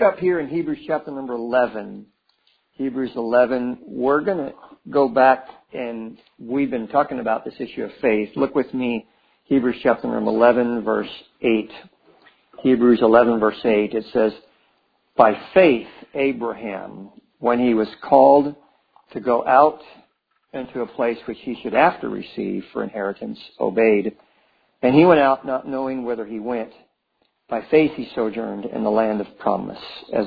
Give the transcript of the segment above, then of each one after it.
up here in Hebrews chapter number 11. Hebrews 11, we're going to go back, and we've been talking about this issue of faith. Look with me, Hebrews chapter number 11, verse 8. Hebrews 11, verse 8, it says, by faith, Abraham, when he was called to go out into a place which he should after receive for inheritance, obeyed. And he went out not knowing whither he went. By faith he sojourned in the land of promise, as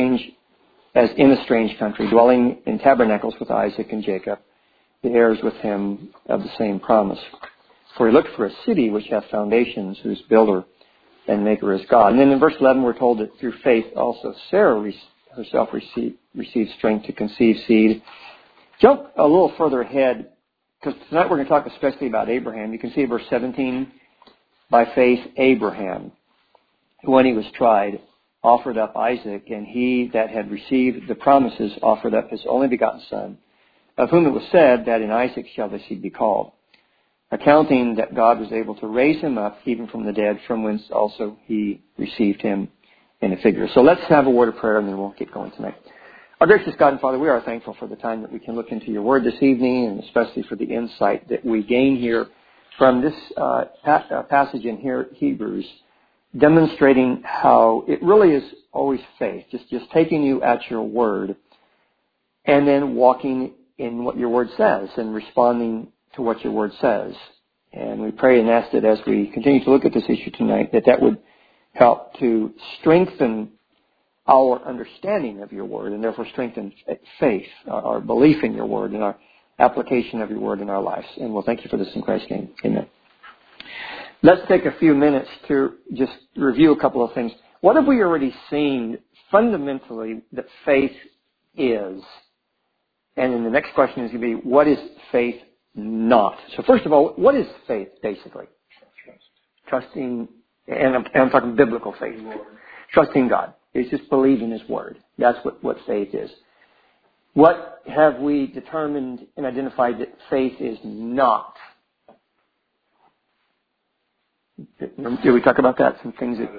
in a strange country, dwelling in tabernacles with Isaac and Jacob, the heirs with him of the same promise. For he looked for a city which hath foundations, whose builder and maker is God. And then in verse 11 we're told that through faith also Sarah herself received strength to conceive seed. Jump a little further ahead, because tonight we're going to talk especially about Abraham. You can see verse 17, by faith Abraham, when he was tried, offered up Isaac, and he that had received the promises offered up his only begotten son, of whom it was said that in Isaac shall the seed be called, accounting that God was able to raise him up even from the dead, from whence also he received him in a figure. So let's have a word of prayer, and then we'll get going tonight. Our gracious God and Father, we are thankful for the time that we can look into your word this evening, and especially for the insight that we gain here from this passage in here, Hebrews, demonstrating how it really is always faith, just taking you at your word and then walking in what your word says and responding to what your word says. And we pray and ask that as we continue to look at this issue tonight, that would help to strengthen our understanding of your word and therefore strengthen faith, our belief in your word and our application of your word in our lives. And we'll thank you for this in Christ's name. Amen. Let's take a few minutes to just review a couple of things. What have we already seen fundamentally that faith is? And then the next question is going to be, what is faith not? So first of all, what is faith basically? Trusting, and I'm talking biblical faith. Trusting God. It's just believing His word. That's what faith is. What have we determined and identified that faith is not? Did we talk about that? Some things that...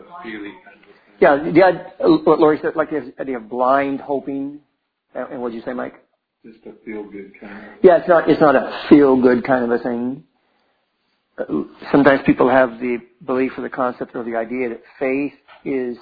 what Lori said, like the idea of blind hoping. And what did you say, Mike? Just a feel-good kind of... Yeah, it's not a feel-good kind of a thing. Sometimes people have the belief or the concept or the idea that faith is,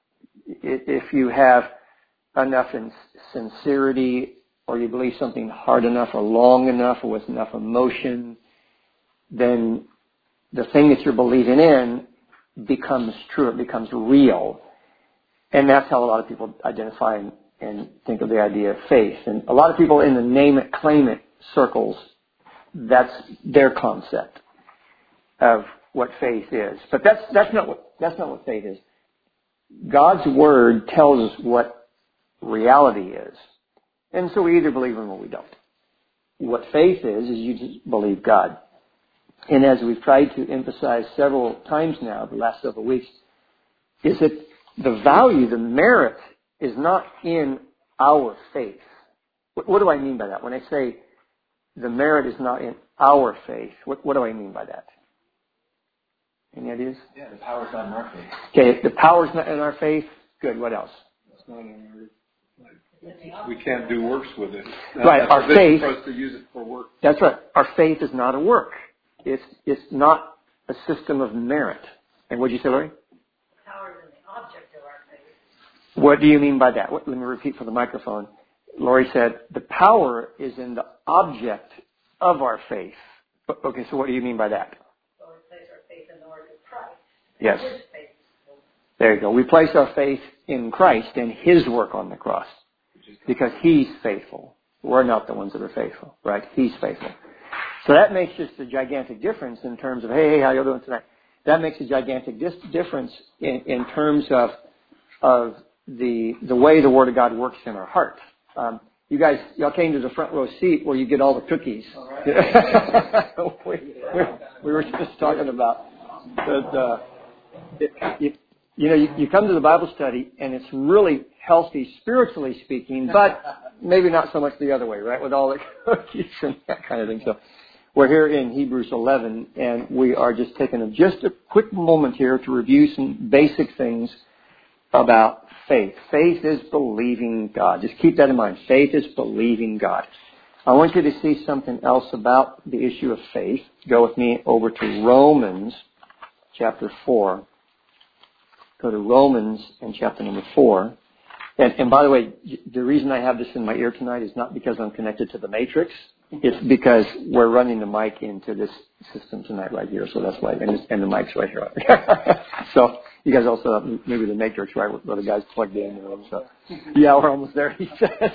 if you have enough in sincerity, or you believe something hard enough or long enough or with enough emotion, then the thing that you're believing in becomes true. It becomes real. And that's how a lot of people identify and think of the idea of faith. And a lot of people in the name it, claim it circles, that's their concept of what faith is. But that's not what faith is. God's word tells us what reality is. And so we either believe Him or we don't. What faith is you just believe God. And as we've tried to emphasize several times now, the last several weeks, is that the value, the merit, is not in our faith. What do I mean by that? When I say the merit is not in our faith, what do I mean by that? Any ideas? Yeah, the power's not in our faith. Okay, the power's not in our faith. Good. What else? It's not in our... we can't do works with it. Right, our faith... for us to use it for work. That's right. Our faith is not a work. It's not a system of merit. And what did you say, Lori? Power is the object of our faith. What do you mean by that? Let me repeat for the microphone. Lori said, the power is in the object of our faith. Okay, so what do you mean by that? Well, we place our faith in the work of Christ. Yes. His faith. There you go. We place our faith in Christ and His work on the cross. Because He's faithful. We're not the ones that are faithful, right? He's faithful. So that makes just a gigantic difference in terms of, hey, how you doing tonight? That makes a gigantic difference in terms of the way the Word of God works in our heart. You guys, y'all came to the front row seat where you get all the cookies. Right. we were just talking about that. You come to the Bible study and it's really healthy spiritually speaking, but maybe not so much the other way, right? With all the cookies and that kind of thing. So we're here in Hebrews 11, and we are just taking just a quick moment here to review some basic things about faith. Faith is believing God. Just keep that in mind. Faith is believing God. I want you to see something else about the issue of faith. Go with me over to Romans chapter 4. Go to Romans and chapter number 4. And by the way, the reason I have this in my ear tonight is not because I'm connected to the Matrix. It's because we're running the mic into this system tonight right here. So that's why. And the mic's right here. So you guys also have maybe the Matrix right where the guy's plugged in. So yeah, we're almost there, he says.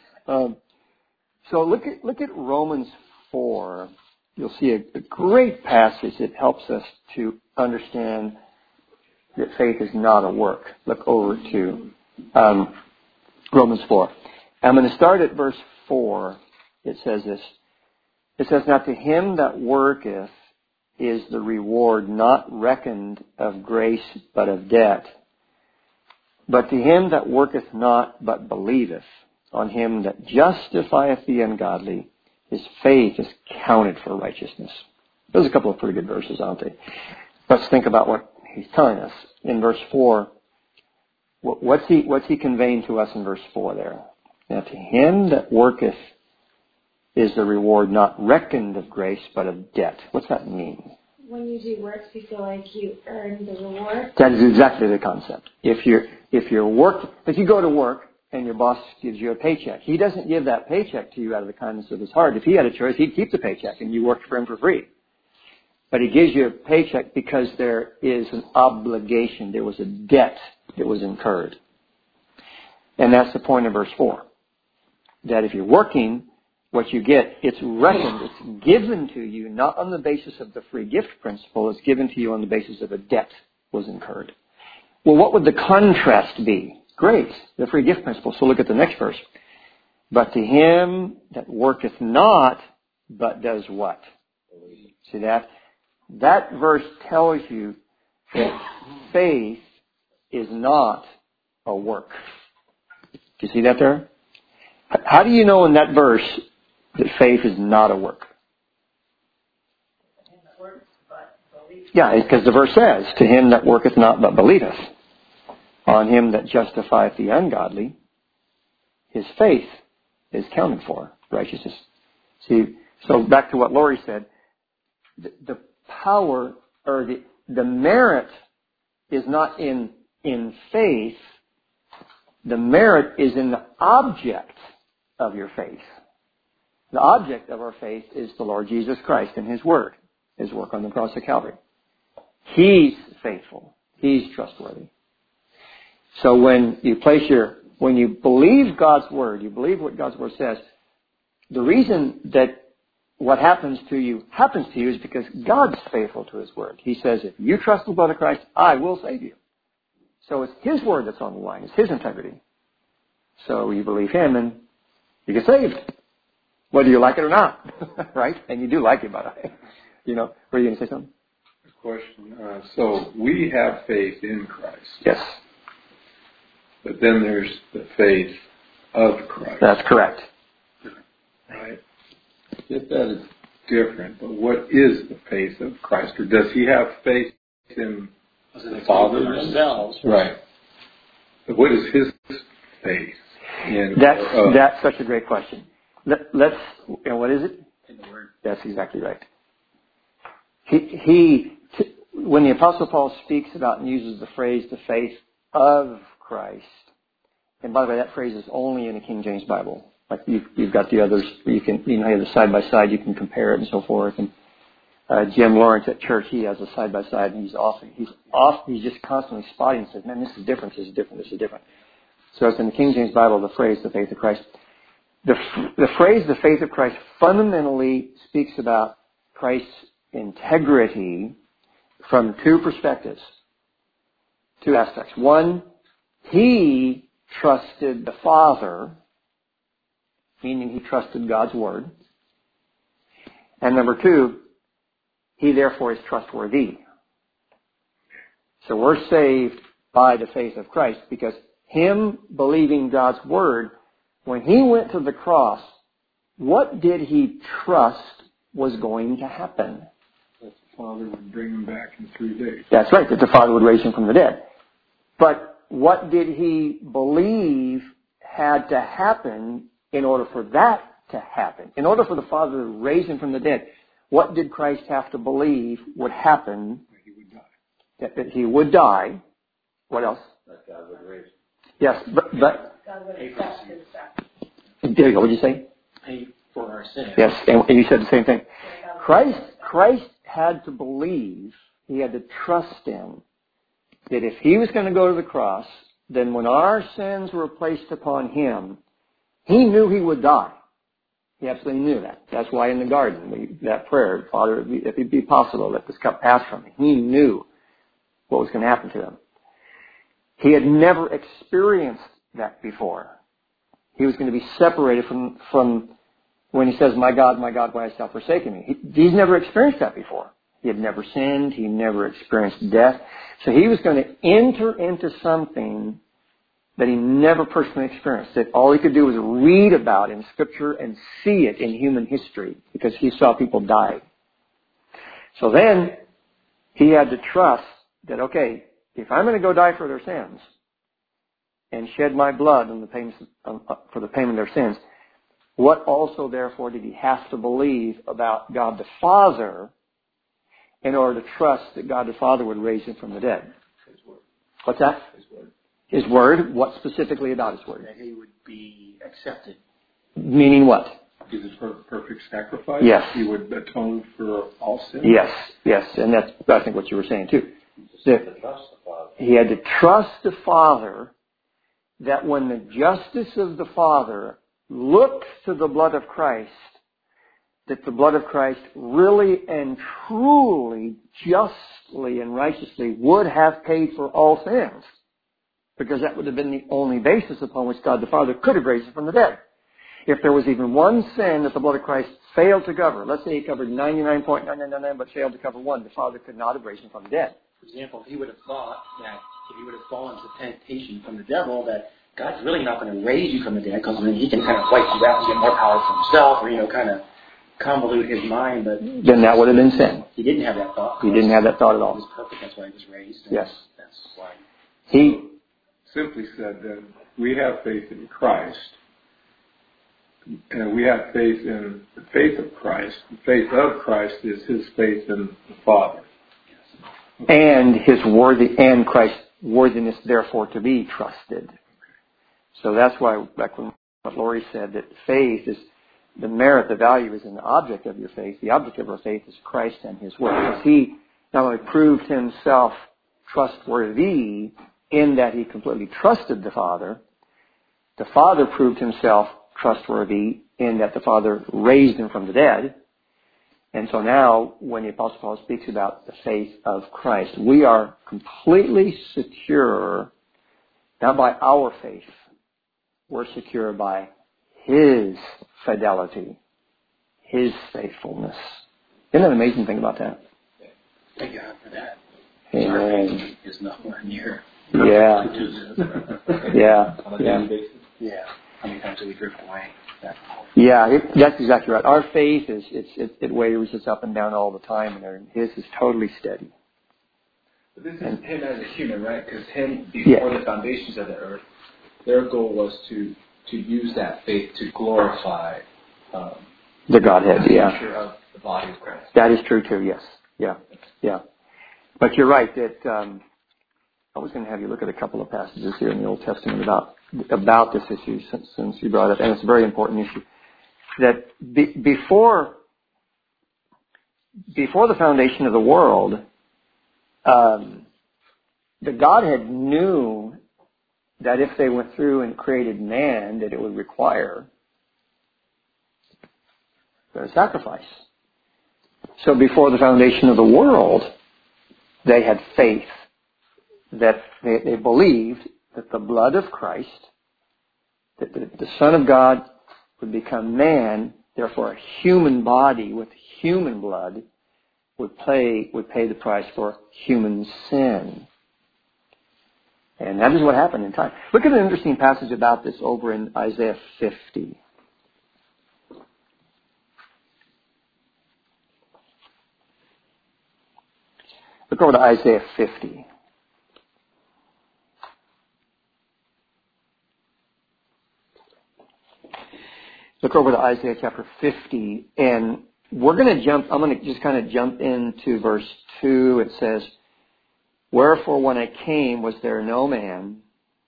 So look at Romans 4. You'll see a great passage that helps us to understand that faith is not a work. Look over to Romans 4. I'm going to start at verse 4. It says this. It says, "Now to him that worketh is the reward not reckoned of grace but of debt. But to him that worketh not but believeth on him that justifieth the ungodly, his faith is counted for righteousness." Those are a couple of pretty good verses, aren't they? Let's think about what he's telling us in verse 4. What's he conveying to us in verse 4 there? "Now to him that worketh is the reward not reckoned of grace but of debt." What's that mean? When you do works, you feel like you earn the reward. That is exactly the concept. If you go to work and your boss gives you a paycheck, he doesn't give that paycheck to you out of the kindness of his heart. If he had a choice, he'd keep the paycheck and you worked for him for free. But he gives you a paycheck because there is an obligation. There was a debt that was incurred. And that's the point of verse 4. That if you're working, what you get, it's reckoned, it's given to you, not on the basis of the free gift principle, it's given to you on the basis of a debt was incurred. Well, what would the contrast be? Grace, the free gift principle. So look at the next verse. "But to him that worketh not, but does what?" See that? That verse tells you that faith is not a work. Do you see that there? How do you know in that verse that faith is not a work? Yeah, because the verse says, "To him that worketh not but believeth on him that justifieth the ungodly, his faith is counted for righteousness." See, so back to what Lori said, the power or the merit is not in faith. The merit is in the object of your faith. The object of our faith is the Lord Jesus Christ and His Word, His work on the cross of Calvary. He's faithful. He's trustworthy. So when you believe God's Word, you believe what God's Word says, the reason that what happens to you is because God's faithful to His Word. He says, if you trust the blood of Christ, I will save you. So it's His Word that's on the line. It's His integrity. So you believe Him and you get saved. Whether you like it or not. Right? And you do like it, by the way. Were you going to say something? A question. So we have faith in Christ. Yes. But then there's the faith of Christ. That's correct. Right? If that is different, but what is the faith of Christ? Or does He have faith in the Father? Themselves. Right. But what is His faith in? That's such a great question. What is it? In the Word. That's exactly right. When the Apostle Paul speaks about and uses the phrase, the faith of Christ, and by the way, that phrase is only in the King James Bible. Like you've got the others, you have the side by side, you can compare it and so forth. And Jim Lawrence at church, he has a side by side, and he's just constantly spotting and says, "Man, this is different, this is different, this is different." So it's in the King James Bible, the phrase, the faith of Christ. The phrase, the faith of Christ, fundamentally speaks about Christ's integrity from two perspectives, two aspects. One, He trusted the Father, meaning He trusted God's Word. And number two, He therefore is trustworthy. So we're saved by the faith of Christ because Him believing God's Word, when He went to the cross, what did He trust was going to happen? That the Father would bring Him back in 3 days. That's right, that the Father would raise Him from the dead. But what did he believe had to happen in order for that to happen? In order for the Father to raise him from the dead, what did Christ have to believe would happen? He would die. That he would die. What else? That God would raise. Yes, but God would accept his sacrifice. there you go. What did you say? Pay for our sins. Yes, and you said the same thing. Christ had to believe, he had to trust in, that if he was going to go to the cross, then when our sins were placed upon him, he knew he would die. He absolutely knew that. That's why in the garden, that prayer, Father, if it be possible, let this cup pass from me. He knew what was going to happen to him. He had never experienced that before. He was going to be separated from when he says, my God, why hast thou forsaken me? He's never experienced that before. He had never sinned. He never experienced death. So he was going to enter into something that he never personally experienced. That all he could do was read about in Scripture and see it in human history because he saw people die. So then he had to trust that, okay, if I'm going to go die for their sins and shed my blood on the payments, for the payment of their sins, what also, therefore, did he have to believe about God the Father in order to trust that God the Father would raise him from the dead? His word. What's that? His word. His word? What specifically about his word? That he would be accepted. Meaning what? He's a perfect sacrifice. Yes. He would atone for all sin. Yes. And that's, I think, what you were saying, too. He had to trust the Father. He had to trust the Father that when the justice of the Father looks to the blood of Christ, that the blood of Christ really and truly, justly and righteously would have paid for all sins. Because that would have been the only basis upon which God the Father could have raised him from the dead. If there was even one sin that the blood of Christ failed to cover, let's say he covered 99.999 but failed to cover one, the Father could not have raised him from the dead. For example, he would have thought that if he would have fallen to temptation from the devil, that God's really not going to raise you from the dead because then he can kind of wipe you out and get more power for himself, or, kind of convolute his mind. But then that would have been sin. He didn't have that thought. He didn't have that thought at He all. was perfect. That's why he was raised. Yes. That's why. He Simply said that we have faith in Christ, and we have faith in the faith of Christ. The faith of Christ is his faith in the Father. and Christ's worthiness, therefore, to be trusted. So that's why, back when what Lori said, that faith is the merit, the value is in the object of your faith. The object of our faith is Christ and his word. Because he not only proved himself trustworthy in that he completely trusted the Father proved himself trustworthy in that the Father raised him from the dead. And so now, when the Apostle Paul speaks about the faith of Christ, we are completely secure, not by our faith, we're secure by his fidelity, his faithfulness. Isn't that an amazing thing about that? Thank God for that. Amen. Is nowhere near. Yeah. Yeah. Yeah. How many times do we drift away? Yeah, that's exactly right. Our faith it wavers, it's up and down all the time, and his is totally steady. But this is him as a human, right? Because him, before the foundations of the earth, their goal was to use that faith to glorify the Godhead, the yeah. nature of the body of Christ. That is true too, yes. Yeah. But you're right that I was going to have you look at a couple of passages here in the Old Testament about this issue since you brought it up, and it's a very important issue. That before the foundation of the world, the Godhead knew that if they went through and created man, that it would require a sacrifice. So before the foundation of the world, they had faith that they believed that the blood of Christ, that the Son of God would become man, therefore a human body with human blood would pay the price for human sin. And that is what happened in time. Look at an interesting passage about this over in Isaiah 50. Look over to Isaiah 50. Look over to Isaiah chapter 50, and I'm going to just kind of jump into verse 2. It says, "Wherefore when I came, was there no man?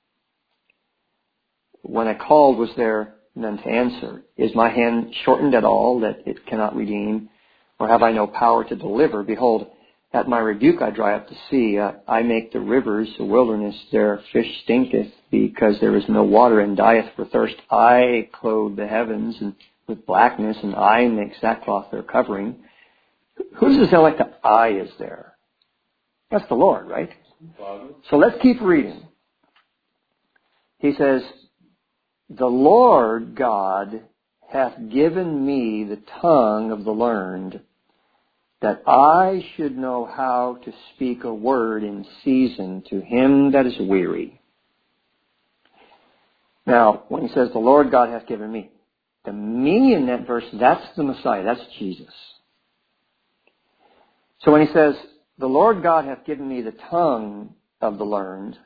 When I called, was there none to answer? Is my hand shortened at all, that it cannot redeem? Or have I no power to deliver? Behold, at my rebuke I dry up the sea. I make the rivers a wilderness. Their fish stinketh, because there is no water, and dieth for thirst. I clothe the heavens with blackness, and I make sackcloth their covering." Who does it sound like the I is there? That's the Lord, right? So let's keep reading. He says, "The Lord God hath given me the tongue of the learned, that I should know how to speak a word in season to him that is weary." Now, when he says, "The Lord God hath given me," the me in that verse, that's the Messiah. That's Jesus. So when he says, "The Lord God hath given me the tongue of the learned,"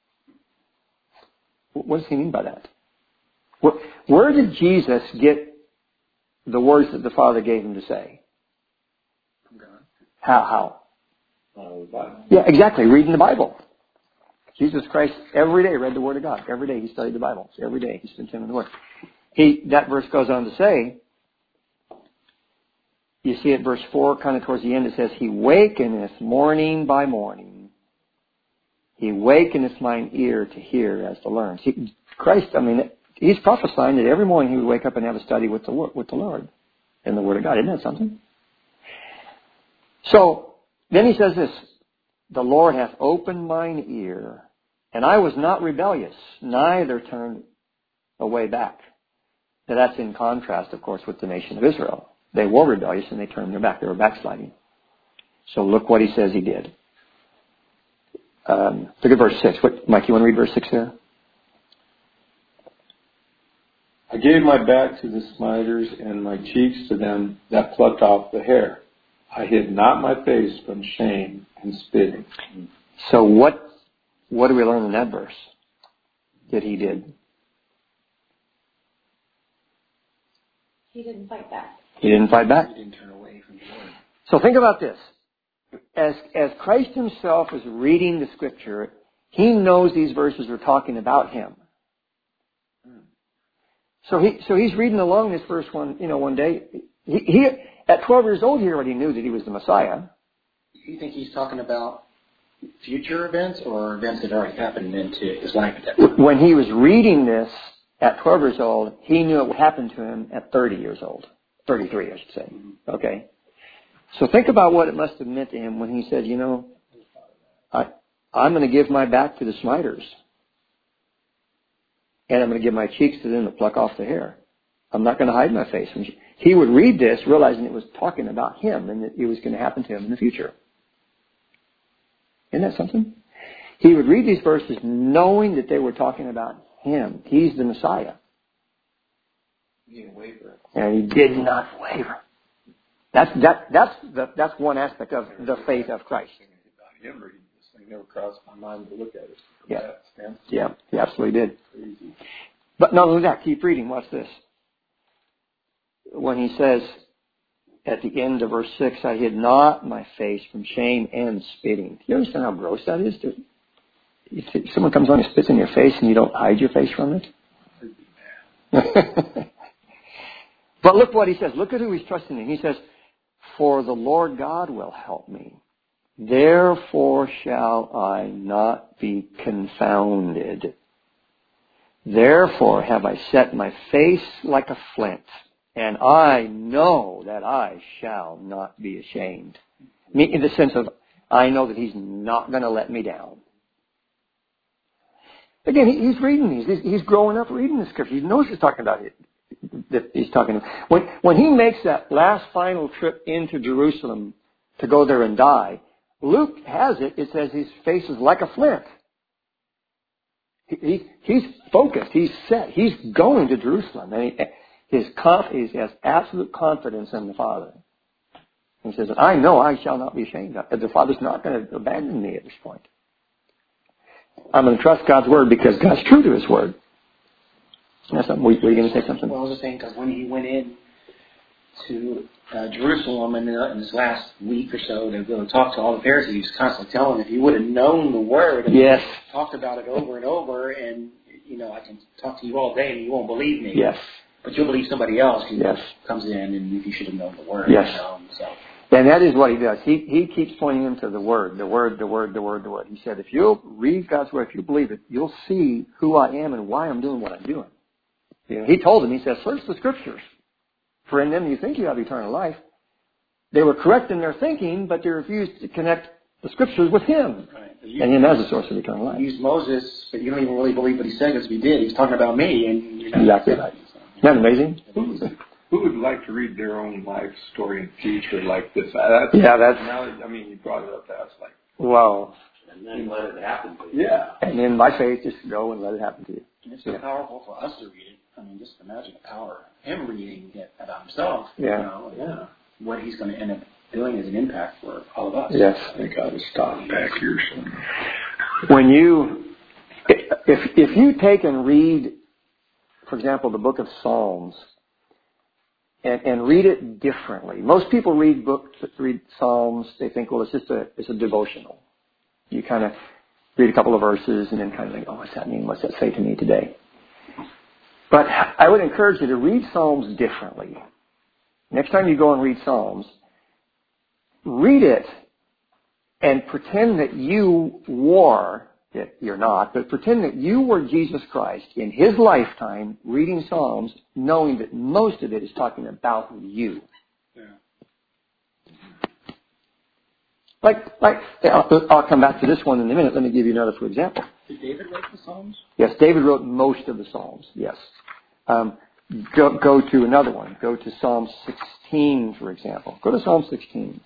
what does he mean by that? Where did Jesus get the words that the Father gave him to say? From God. How? The Bible. Yeah, exactly. Reading the Bible. Jesus Christ every day read the Word of God. Every day he studied the Bible. So every day he spent time in the Word. That verse goes on to say, you see at verse 4, kind of towards the end, it says, "He wakeneth morning by morning. He wakeneth mine ear to hear as to learn." See, Christ, he's prophesying that every morning he would wake up and have a study with the Lord in the Word of God. Isn't that something? So, then he says this, "The Lord hath opened mine ear, and I was not rebellious, neither turned away back." Now that's in contrast, of course, with the nation of Israel. They were rebellious and they turned their back. They were backsliding. So look what he says he did. Look at verse 6. Mike, you want to read verse 6 there? "I gave my back to the smiters and my cheeks to them that plucked off the hair. I hid not my face from shame and spitting." So what do we learn in that verse that he did? He didn't fight back. He didn't fight back. He didn't turn away from the Lord. So think about this. As Christ himself is reading the Scripture, he knows these verses are talking about him. So he's reading along this verse one day. He at 12 years old, he already knew that he was the Messiah. Do you think he's talking about future events or events that already happened into his life at that time? When he was reading this at 12 years old, he knew it would happen to him at 30 years old. 33, I should say. Okay? So think about what it must have meant to him when he said, I'm going to give my back to the smiters. And I'm going to give my cheeks to them that pluck off the hair. I'm not going to hide my face. He would read this realizing it was talking about him and that it was going to happen to him in the future. Isn't that something? He would read these verses knowing that they were talking about him. He's the Messiah. He didn't waver. And he did not waver. That's one aspect of the faith of Christ. Him reading this thing never crossed my mind to look at it. Yeah, he absolutely did. Crazy. But not only that, keep reading. Watch this. When he says at the end of verse 6, "I hid not my face from shame and spitting." Do you understand how gross that is? If someone comes on and spits in your face and you don't hide your face from it? But look what he says. Look at who he's trusting in. He says, "For the Lord God will help me. Therefore shall I not be confounded. Therefore have I set my face like a flint, and I know that I shall not be ashamed." In the sense of, I know that he's not going to let me down. Again, he's reading these. He's growing up reading the Scripture. He knows he's talking about it. That he's talking about. When he makes that last final trip into Jerusalem to go there and die, Luke has it. It says his face is like a flint. He's focused. He's set. He's going to Jerusalem. And he has absolute confidence in the Father. He says, "I know I shall not be ashamed. The Father's not going to abandon me at this point. I'm going to trust God's Word because God's true to His Word." That's something. Were you going to say something? Well, I was just saying, because when he went in to Jerusalem in this last week or so to go talk to all the Pharisees, he was constantly telling them, if you would have known the word, and yes, talked about it over and over, and I can talk to you all day and you won't believe me. Yes. But you'll believe somebody else who yes. comes in, and you should have known the word. Yes. So. And that is what he does. He keeps pointing them to the word, the word, the word, the word, the word. He said, if you'll read God's word, if you believe it, you'll see who I am and why I'm doing what I'm doing. He told them, he says, search the scriptures, for in them you think you have eternal life. They were correct in their thinking, but they refused to connect the scriptures with him. Right. And him as a source of eternal life. You used Moses, but you don't even really believe what he said, because if he did, he's talking about me. And exactly right. Isn't that amazing? Who would like to read their own life story in future like this? That's. Now, you brought it up. That's like. Well. And then let it happen to you. Yeah. And then by faith, just go and let it happen to you. And it's so powerful for us to read it. I mean, just imagine the power of him reading it about himself. Yeah. What he's going to end up doing is an impact for all of us. Yes. I think I ought to stop back here somewhere. When if you take and read, for example, the book of Psalms, and read it differently. Most people read Psalms, they think, well, it's a devotional. You kind of read a couple of verses and then kind of think, oh, what's that mean? What's that say to me today? But I would encourage you to read Psalms differently. Next time you go and read Psalms, read it and pretend that you were, you're not, but pretend that you were Jesus Christ in his lifetime reading Psalms, knowing that most of it is talking about you. Yeah. I'll come back to this one in a minute. Let me give you another for example. Did David write the Psalms? Yes, David wrote most of the Psalms, yes. Go to another one. Go to Psalm 16, for example. Go to Psalm 16.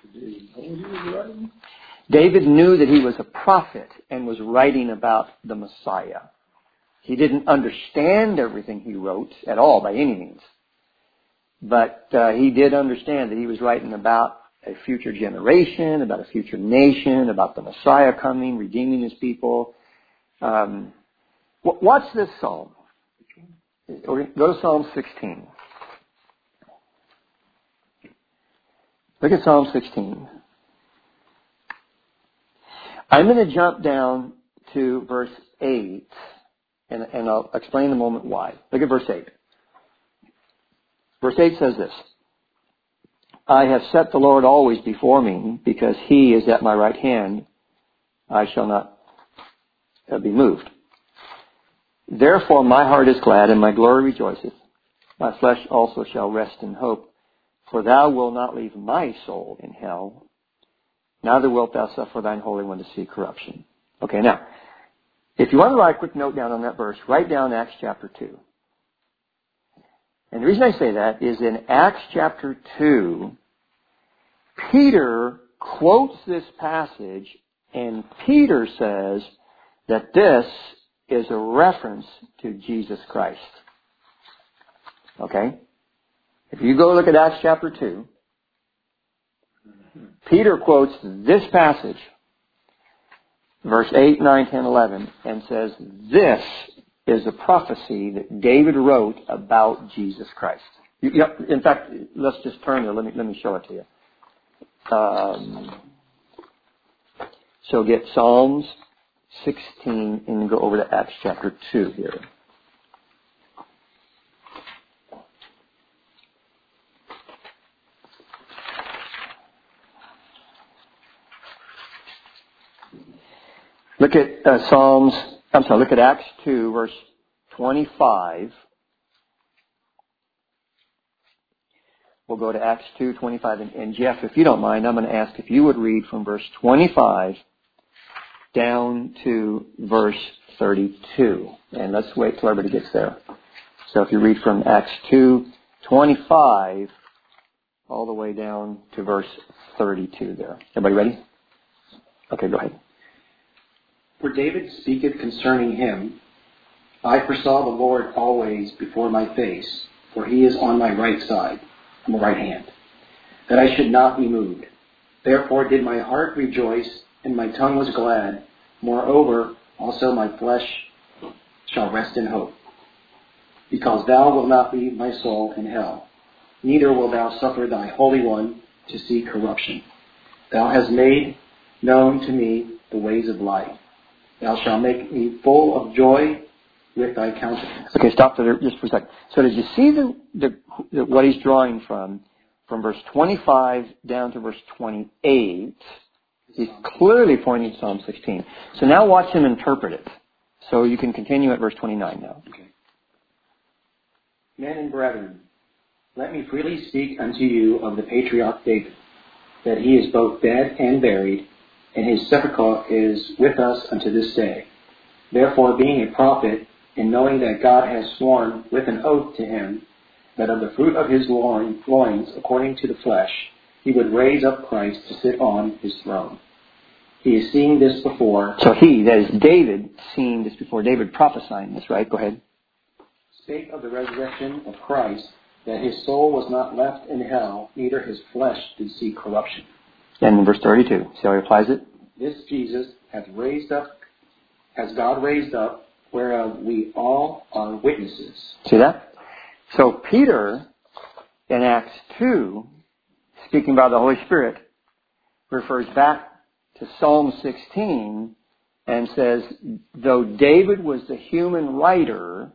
David knew that he was a prophet and was writing about the Messiah. He didn't understand everything he wrote at all by any means. But he did understand that he was writing about a future generation, about a future nation, about the Messiah coming, redeeming his people. Watch this psalm. Go to Psalm 16. Look at Psalm 16. I'm going to jump down to verse 8, and I'll explain in a moment why. Look at verse 8. Verse 8 says this: I have set the Lord always before me, because he is at my right hand. I shall not be moved. Therefore my heart is glad, and my glory rejoiceth. My flesh also shall rest in hope. For thou wilt not leave my soul in hell, neither wilt thou suffer thine Holy One to see corruption. Okay, now, if you want to write a quick note down on that verse, write down Acts chapter 2. And the reason I say that is in Acts chapter 2, Peter quotes this passage, and Peter says that this is a reference to Jesus Christ. Okay? If you go look at Acts chapter 2, Peter quotes this passage, verse 8, 9, 10, 11, and says this is a prophecy that David wrote about Jesus Christ. In fact, let's just turn there. Let me show it to you. So get Psalms 16 and go over to Acts chapter 2 here. Look at look at Acts 2, verse 25. We'll go to Acts 2, 25. And Jeff, if you don't mind, I'm going to ask if you would read from verse 25 down to verse 32. And let's wait till everybody gets there. So if you read from Acts 2, 25 all the way down to verse 32 there. Everybody ready? Okay, go ahead. For David speaketh concerning him, I foresaw the Lord always before my face, for he is on my right side, on my right hand, that I should not be moved. Therefore did my heart rejoice, and my tongue was glad. Moreover, also my flesh shall rest in hope. because thou wilt not leave my soul in hell, neither wilt thou suffer thy Holy One to see corruption. Thou hast made known to me the ways of life. Thou shalt make me full of joy with thy countenance. Okay, stop there just for a second. So did you see what he's drawing from verse 25 down to verse 28? He's clearly pointing to Psalm 16. So now watch him interpret it. So you can continue at verse 29 now. Okay. Men and brethren, let me freely speak unto you of the patriarch David, that he is both dead and buried, and his sepulchre is with us unto this day. Therefore, being a prophet, and knowing that God has sworn with an oath to him, that of the fruit of his loins, according to the flesh, he would raise up Christ to sit on his throne. He is seeing this before. So that is David, seeing this before. David prophesying this, right? Go ahead. Spake of the resurrection of Christ, that his soul was not left in hell, neither his flesh did see corruption. And in verse 32, see how he applies it? This Jesus has God raised up, whereof we all are witnesses. See that? So Peter, in Acts 2, speaking about the Holy Spirit, refers back to Psalm 16 and says, though David was the human writer,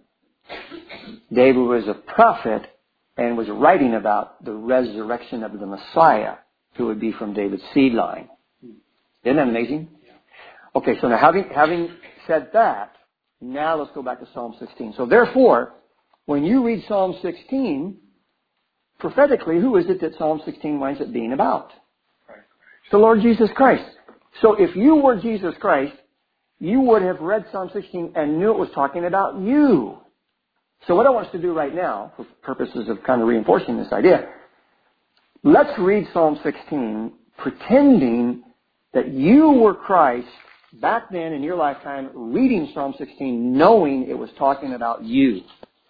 David was a prophet and was writing about the resurrection of the Messiah, who would be from David's seed line. Isn't that amazing? Okay, so now having said that, now let's go back to Psalm 16. So therefore, when you read Psalm 16, prophetically, who is it that Psalm 16 winds up being about? The Lord Jesus Christ. So if you were Jesus Christ, you would have read Psalm 16 and knew it was talking about you. So what I want us to do right now, for purposes of kind of reinforcing this idea, let's read Psalm 16 pretending that you were Christ back then in your lifetime reading Psalm 16 knowing it was talking about you.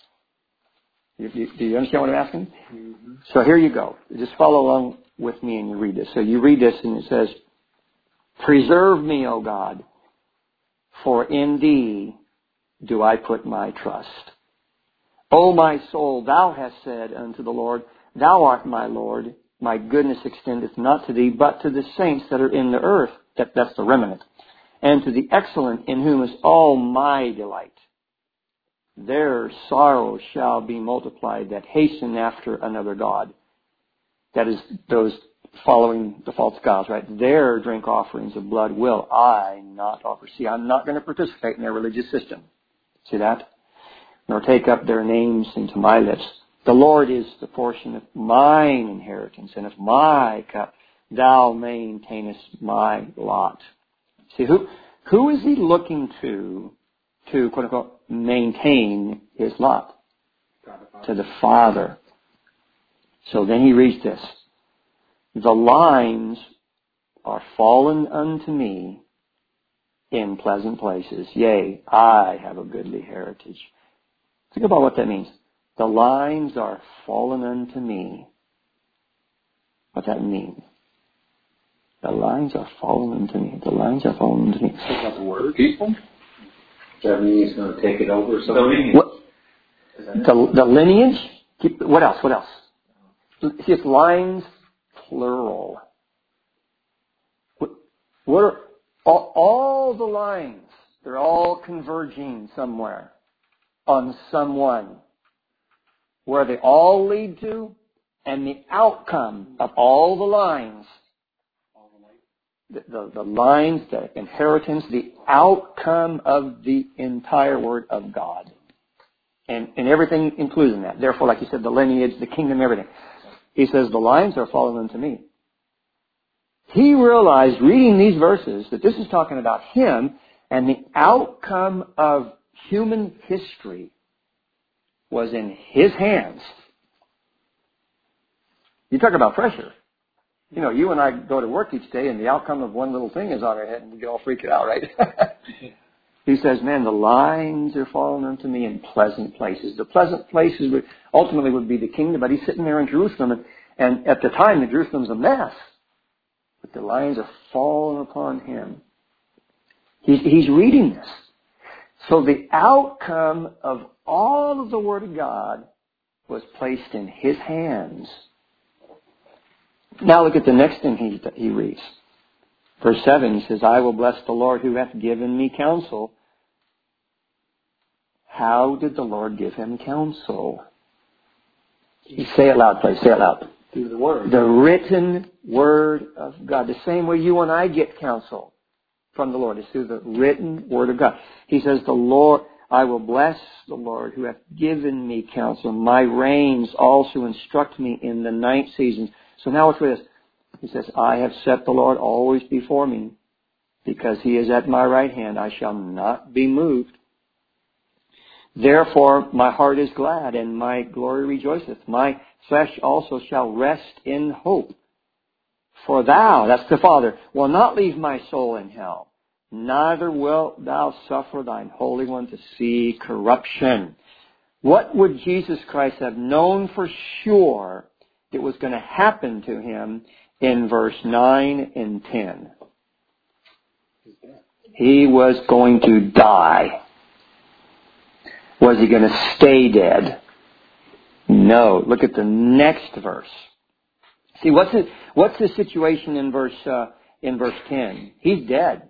Do you understand what I'm asking? Mm-hmm. So here you go. Just follow along with me and you read this. So you read this and it says, preserve me, O God, for in thee do I put my trust. O my soul, thou hast said unto the Lord, thou art my Lord. My goodness extendeth not to thee, but to the saints that are in the earth. That's the remnant. And to the excellent in whom is all my delight. Their sorrow shall be multiplied that hasten after another God. That is those following the false gods, right? Their drink offerings of blood will I not offer. See, I'm not going to participate in their religious system. See that? Nor take up their names into my lips. The Lord is the portion of mine inheritance, and of my cup thou maintainest my lot. See, who is he looking to quote unquote maintain his lot? To the Father. So then he reads this. The lines are fallen unto me in pleasant places. Yea, I have a goodly heritage. Think about what that means. The lines are fallen unto me. What that means? The lines are fallen unto me. The lines are fallen unto me. Is that the word? People? Does that mean he's going to take it over or something? The lineage? What else? What else? See, it's lines, plural. What are all the lines? They're all converging somewhere on someone. Where they all lead to, and the outcome of all the lines. The lines, the inheritance, the outcome of the entire Word of God. And everything included in that. Therefore, like you said, the lineage, the kingdom, everything. He says, the lines are fallen unto me. He realized, reading these verses, that this is talking about him and the outcome of human history was in his hands. You talk about pressure. You know, you and I go to work each day and the outcome of one little thing is on our head and we get all freaked out, right? He says, man, the lines are fallen unto me in pleasant places. The pleasant places ultimately would be the kingdom, but he's sitting there in Jerusalem and at the time, Jerusalem's a mess. But the lines are fallen upon him. He's reading this. So the outcome of all of the Word of God was placed in His hands. Now look at the next thing he reads. Verse 7, he says, I will bless the Lord who hath given me counsel. How did the Lord give him counsel? Say it loud, please. Say it loud. Through the Word. The written Word of God. The same way you and I get counsel from the Lord is through the written Word of God. He says, the Lord, I will bless the Lord who hath given me counsel. My reins also instruct me in the night seasons. So now what's with this? He says, I have set the Lord always before me. Because He is at my right hand, I shall not be moved. Therefore my heart is glad, and my glory rejoiceth. My flesh also shall rest in hope. For Thou, that's the Father, will not leave my soul in hell, neither wilt Thou suffer Thine Holy One to see corruption. What would Jesus Christ have known for sure that was going to happen to Him in verse 9 and 10? He was going to die. Was He going to stay dead? No. Look at the next verse. See, what's the situation in verse 10? He's dead.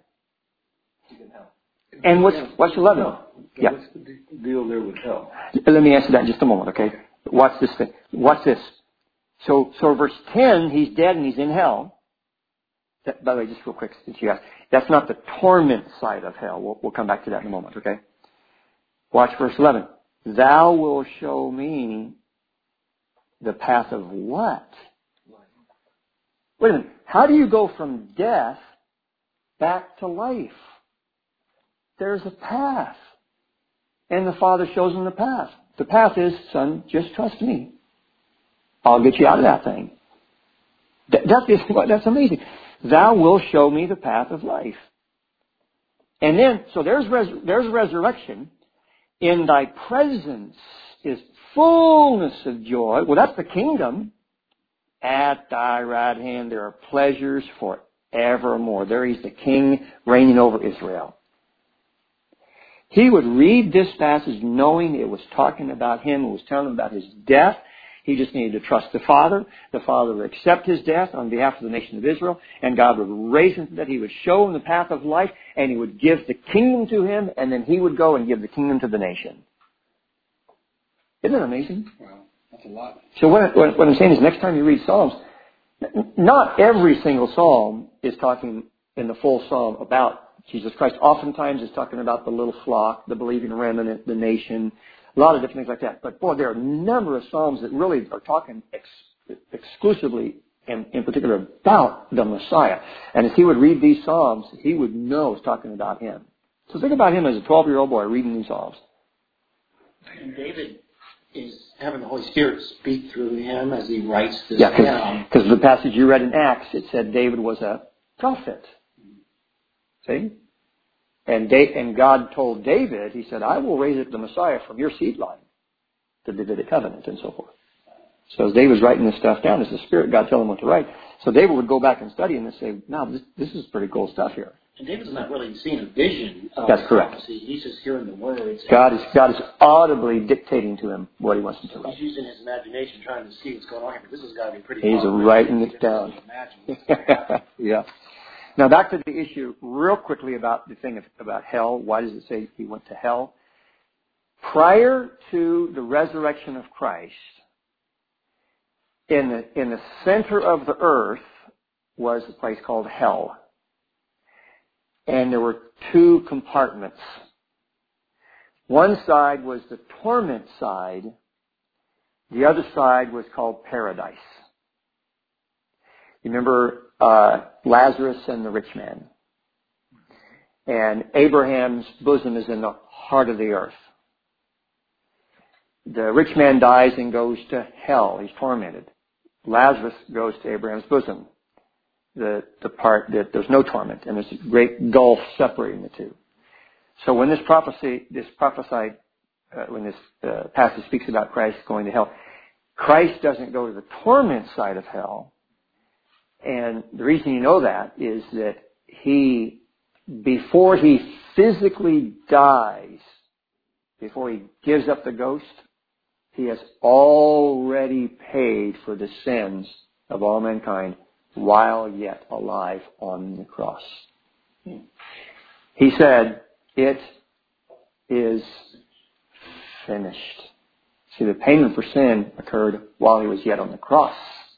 And what's 11? Yeah. What's the deal there with hell? Let me answer that in just a moment, okay? Watch this thing. Watch this. So verse 10, he's dead and he's in hell. By the way, just real quick, since you asked, that's not the torment side of hell. We'll come back to that in a moment, okay? Watch verse 11. Thou wilt show me the path of what? Wait a minute. How do you go from death back to life? There's a path. And the Father shows him the path. The path is, son, just trust me. I'll get you out of that thing. That's amazing. Thou wilt show me the path of life. And then, so there's resurrection. In Thy presence is fullness of joy. Well, that's the kingdom. At Thy right hand there are pleasures forevermore. There He's the King reigning over Israel. He would read this passage knowing it was talking about Him. It was telling Him about His death. He just needed to trust the Father. The Father would accept His death on behalf of the nation of Israel. And God would raise Him, that He would show Him the path of life. And He would give the kingdom to Him. And then He would go and give the kingdom to the nation. Isn't that amazing? Wow, that's a lot. So what I'm saying is next time you read Psalms, not every single Psalm is talking in the full Psalm about Jesus Christ. Oftentimes it's talking about the little flock, the believing remnant, the nation, a lot of different things like that. But boy, there are a number of Psalms that really are talking exclusively and in particular about the Messiah. And as he would read these Psalms, he would know it's talking about Him. So think about him as a 12-year-old boy reading these Psalms. And David is having the Holy Spirit speak through him as he writes this Yeah, down. because the passage you read in Acts, it said David was a prophet. See? And God told David, He said, I will raise up the Messiah from your seed line, the Davidic covenant and so forth. So as David was writing this stuff down, it's the Spirit God telling him what to write. So David would go back and study and say, "Now this is pretty cool stuff here." And David's not really seeing a vision of That's correct. prophecy. He's just hearing the words. God is audibly dictating to him what He wants him to write. He's using his imagination, trying to see what's going on here. But this has got to be pretty. He's writing it down. Yeah. Now back to the issue real quickly about the thing about hell. Why does it say he went to hell? Prior to the resurrection of Christ, in the center of the earth was a place called hell. And there were two compartments. One side was the torment side. The other side was called paradise. You remember Lazarus and the rich man. And Abraham's bosom is in the heart of the earth. The rich man dies and goes to hell. He's tormented. Lazarus goes to Abraham's bosom. The part that there's no torment, and there's a great gulf separating the two. So when this passage speaks about Christ going to hell, Christ doesn't go to the torment side of hell. And the reason you know that is that before he physically dies before he gives up the ghost, he has already paid for the sins of all mankind while yet alive on the cross. He said, "It is finished." See, the payment for sin occurred while he was yet on the cross.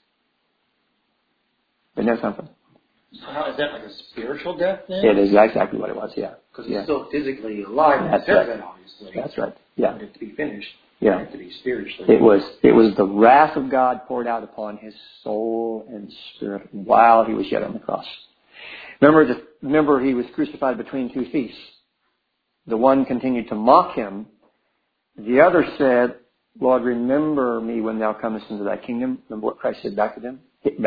Isn't that something? So how is that, like a spiritual death then? It is exactly what it was, yeah. Because he's still physically alive. That's right. Obviously. That's right. Yeah. But to be finished, Yeah. it has to be spiritually. It was the wrath of God poured out upon his soul and spirit while he was yet on the cross. Remember he was crucified between two thieves. The one continued to mock him. The other said, "Lord, remember me when thou comest into thy kingdom." Remember what Christ said back to him?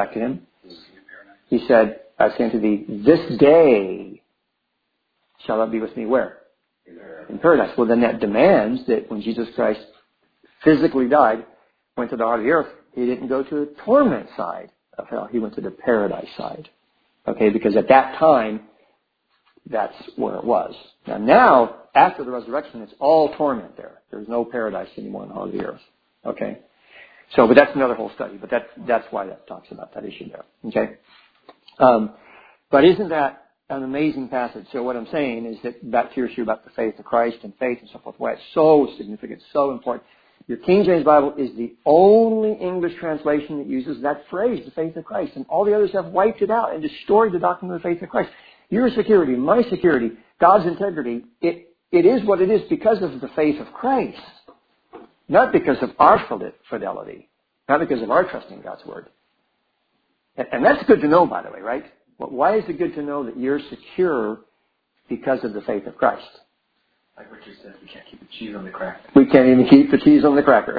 He said, "I say unto thee, this day shall thou be with me where? In paradise." Well, then that demands that when Jesus Christ physically died, went to the heart of the earth, he didn't go to the torment side of hell. He went to the paradise side. Okay, because at that time, that's where it was. Now, after the resurrection, it's all torment there. There's no paradise anymore in the heart of the earth. Okay? So, but that's another whole study. But that's why that talks about that issue there. Okay? But isn't that an amazing passage? So what I'm saying is that back to your issue about the faith of Christ and faith and so forth, why it's so significant, so important. Your King James Bible is the only English translation that uses that phrase, the faith of Christ. And all the others have wiped it out and destroyed the doctrine of the faith of Christ. Your security, my security, God's integrity, it is what it is because of the faith of Christ. Not because of our fidelity. Not because of our trust in God's Word. And that's good to know, by the way, right? Why is it good to know that you're secure because of the faith of Christ? Like what you said, we can't keep the cheese on the cracker. We can't even keep the cheese on the cracker.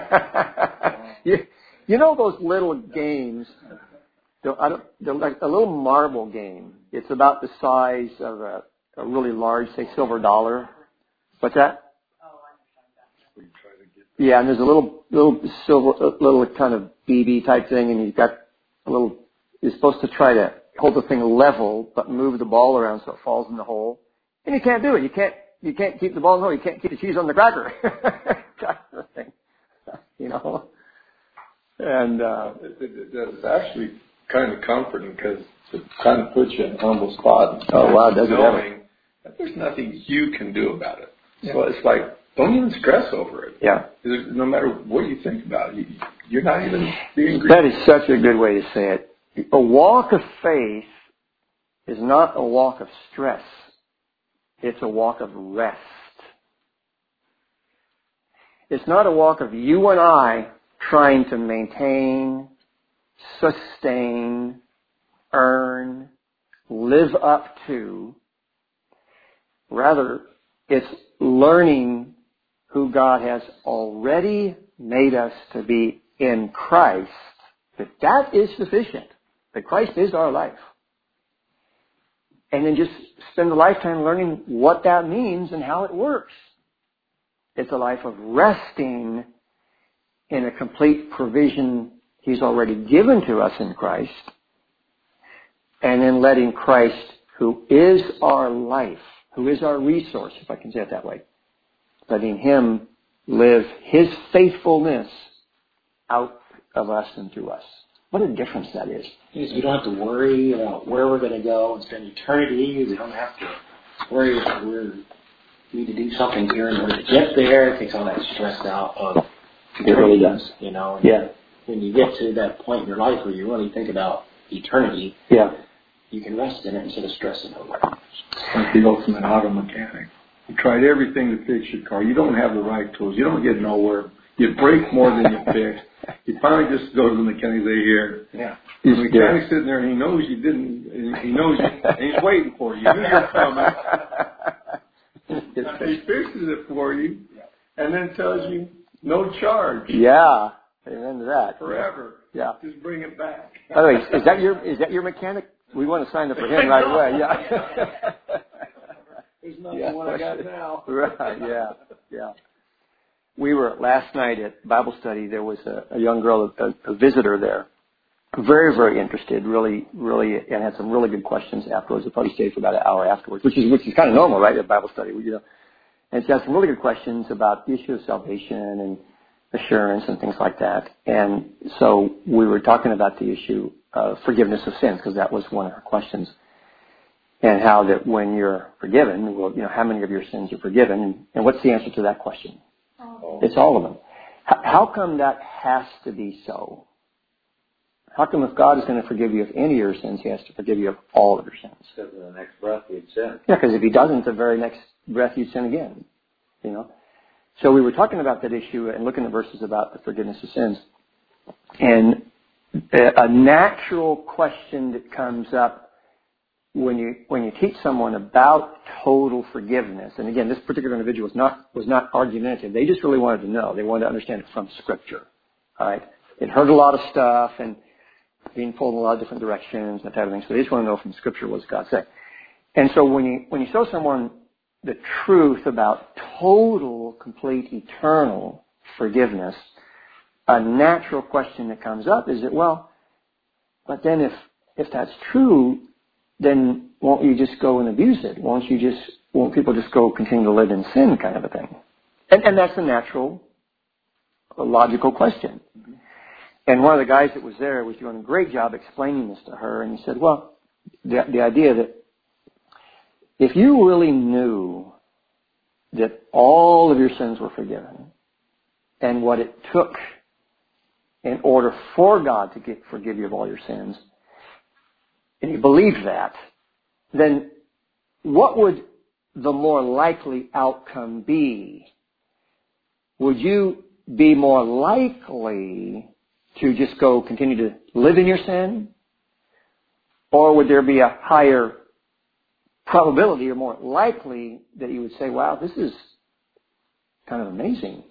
You know those little games? They're like a little marble game. It's about the size of a really large, say, silver dollar. What's that? Yeah, and there's a little silver, little kind of BB type thing, and you've got a little. You're supposed to try to hold the thing level, but move the ball around so it falls in the hole. And you can't do it. You can't keep the ball in the hole. You can't keep the cheese on the cracker. Kind of thing, you know. And it's actually kind of comforting because it kind of puts you in a humble spot. Oh wow, does it ever? Knowing that there's nothing you can do about it. Yeah. So it's like, don't even stress over it. Yeah. No matter what you think about it, you're not even being greedy. That is such a good way to say it. A walk of faith is not a walk of stress. It's a walk of rest. It's not a walk of you and I trying to maintain, sustain, earn, live up to. Rather, it's learning who God has already made us to be in Christ, that is sufficient. That Christ is our life. And then just spend a lifetime learning what that means and how it works. It's a life of resting in a complete provision He's already given to us in Christ, and then letting Christ, who is our life, who is our resource, if I can say it that way, letting Him live His faithfulness out of us and through us. What a difference that is. Yes, we don't have to worry about where we're going to go and spend eternity. We don't have to worry that we need to do something here in order to get there. It takes all that stress out of eternity. It really does. You know, and yeah. When you get to that point in your life where you really think about eternity, yeah, you can rest in it instead of stressing over it. Like the ultimate auto mechanic. You tried everything to fix your car. You don't have the right tools. You don't get nowhere. You break more than you fix. You finally just go to the mechanic and say, here. Yeah. The mechanic's sitting there and he knows you didn't, and he knows you, and he's waiting for you. You knew you're coming. He fixes it for you and then tells you no charge. Yeah. Amen to that. Forever. Yeah. Just bring it back. By the way, is that your mechanic? We want to sign up for him right away. Yeah. There's nothing what I got now. Right. Yeah. We were last night at Bible study. There was a young girl, a visitor there, very, very interested, really, and had some really good questions afterwards. They probably stayed for about an hour afterwards, which is kind of normal, right, at Bible study, you know. And it's got some really good questions about the issue of salvation and assurance and things like that. And so we were talking about the issue of forgiveness of sins, because that was one of her questions. And how that when you're forgiven, well, how many of your sins are forgiven? And what's the answer to that question? It's all of them. How come that has to be so? How come if God is going to forgive you of any of your sins, He has to forgive you of all of your sins? Because of the next breath you'd sin. Yeah, because if He doesn't, the very next breath you'd sin again. So we were talking about that issue and looking at verses about the forgiveness of sins. And a natural question that comes up when you teach someone about total forgiveness, and again, this particular individual was not argumentative. They just really wanted to know. They wanted to understand it from Scripture. All right, they'd heard a lot of stuff and being pulled in a lot of different directions, that type of thing. So they just want to know from Scripture what does God say. And so when you show someone the truth about total, complete, eternal forgiveness, a natural question that comes up is that, well, but then if that's true, then won't you just go and abuse it? Won't people just go continue to live in sin, kind of a thing? And that's a natural, logical question. Mm-hmm. And one of the guys that was there was doing a great job explaining this to her, and he said, well, the idea that if you really knew that all of your sins were forgiven and what it took in order for God to forgive you of all your sins, and you believe that, then what would the more likely outcome be? Would you be more likely to just go continue to live in your sin? Or would there be a higher probability or more likely that you would say, wow, this is kind of amazing.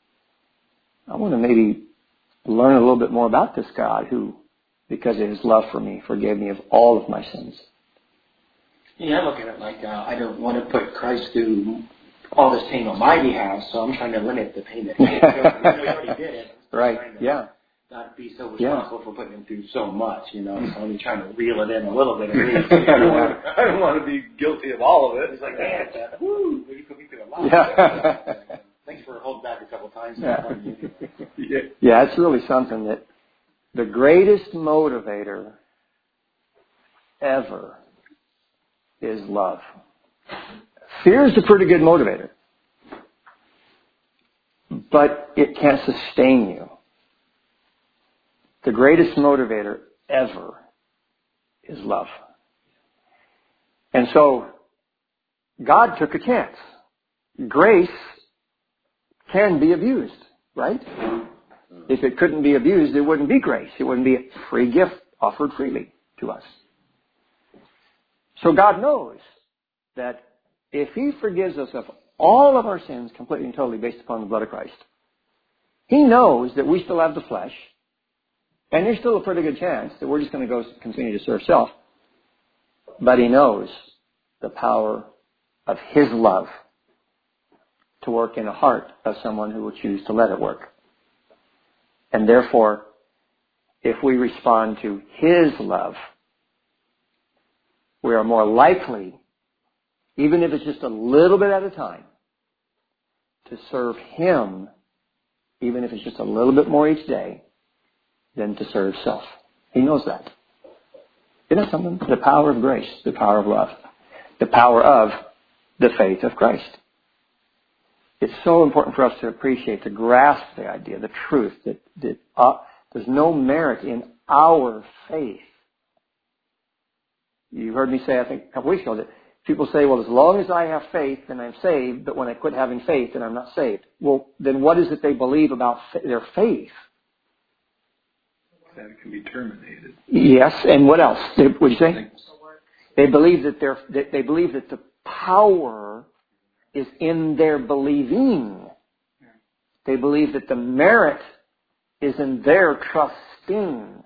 I want to maybe learn a little bit more about this God who, because of His love for me, forgave me of all of my sins. Yeah, I look at it like I don't want to put Christ through all this pain on my behalf, so I'm trying to limit the pain that He already did it. Right, yeah. Not be so responsible for putting Him through so much, So I'm only trying to reel it in a little bit. I don't want to be guilty of all of it. It's like, man, woo, you put me through a lot. Yeah. Thanks for holding back a couple of times. Yeah, it's really something that the greatest motivator ever is love. Fear is a pretty good motivator, but it can't sustain you. The greatest motivator ever is love. And so God took a chance. Grace can be abused, right? If it couldn't be abused, it wouldn't be grace. It wouldn't be a free gift offered freely to us. So God knows that if He forgives us of all of our sins completely and totally based upon the blood of Christ, He knows that we still have the flesh, and there's still a pretty good chance that we're just going to go continue to serve self. But He knows the power of His love to work in the heart of someone who will choose to let it work. And therefore, if we respond to His love, we are more likely, even if it's just a little bit at a time, to serve Him, even if it's just a little bit more each day, than to serve self. He knows that. Isn't that something? The power of grace, the power of love, the power of the faith of Christ. It's so important for us to appreciate, to grasp the idea, the truth, that there's no merit in our faith. You heard me say, I think a couple weeks ago, that people say, well, as long as I have faith, then I'm saved, but when I quit having faith, then I'm not saved. Well, then what is it they believe about their faith? That it can be terminated. Yes, and what else? What did you say? They believe that the power is in their believing. They believe that the merit is in their trusting.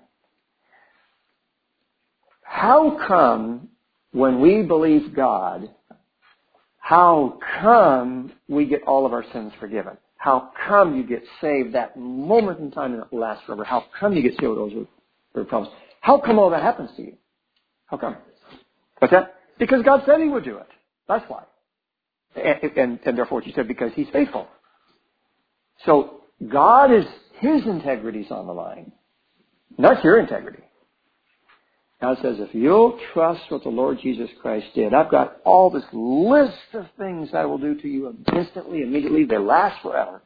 How come when we believe God, how come we get all of our sins forgiven? How come you get saved that moment in time and it lasts forever? How come you get saved with those problems? How come all that happens to you? How come? What's that? Because God said He would do it. That's why. And therefore what you said, because he's faithful. So God is, his integrity's on the line. Not your integrity. God says, if you'll trust what the Lord Jesus Christ did, I've got all this list of things I will do to you instantly, immediately. They last forever.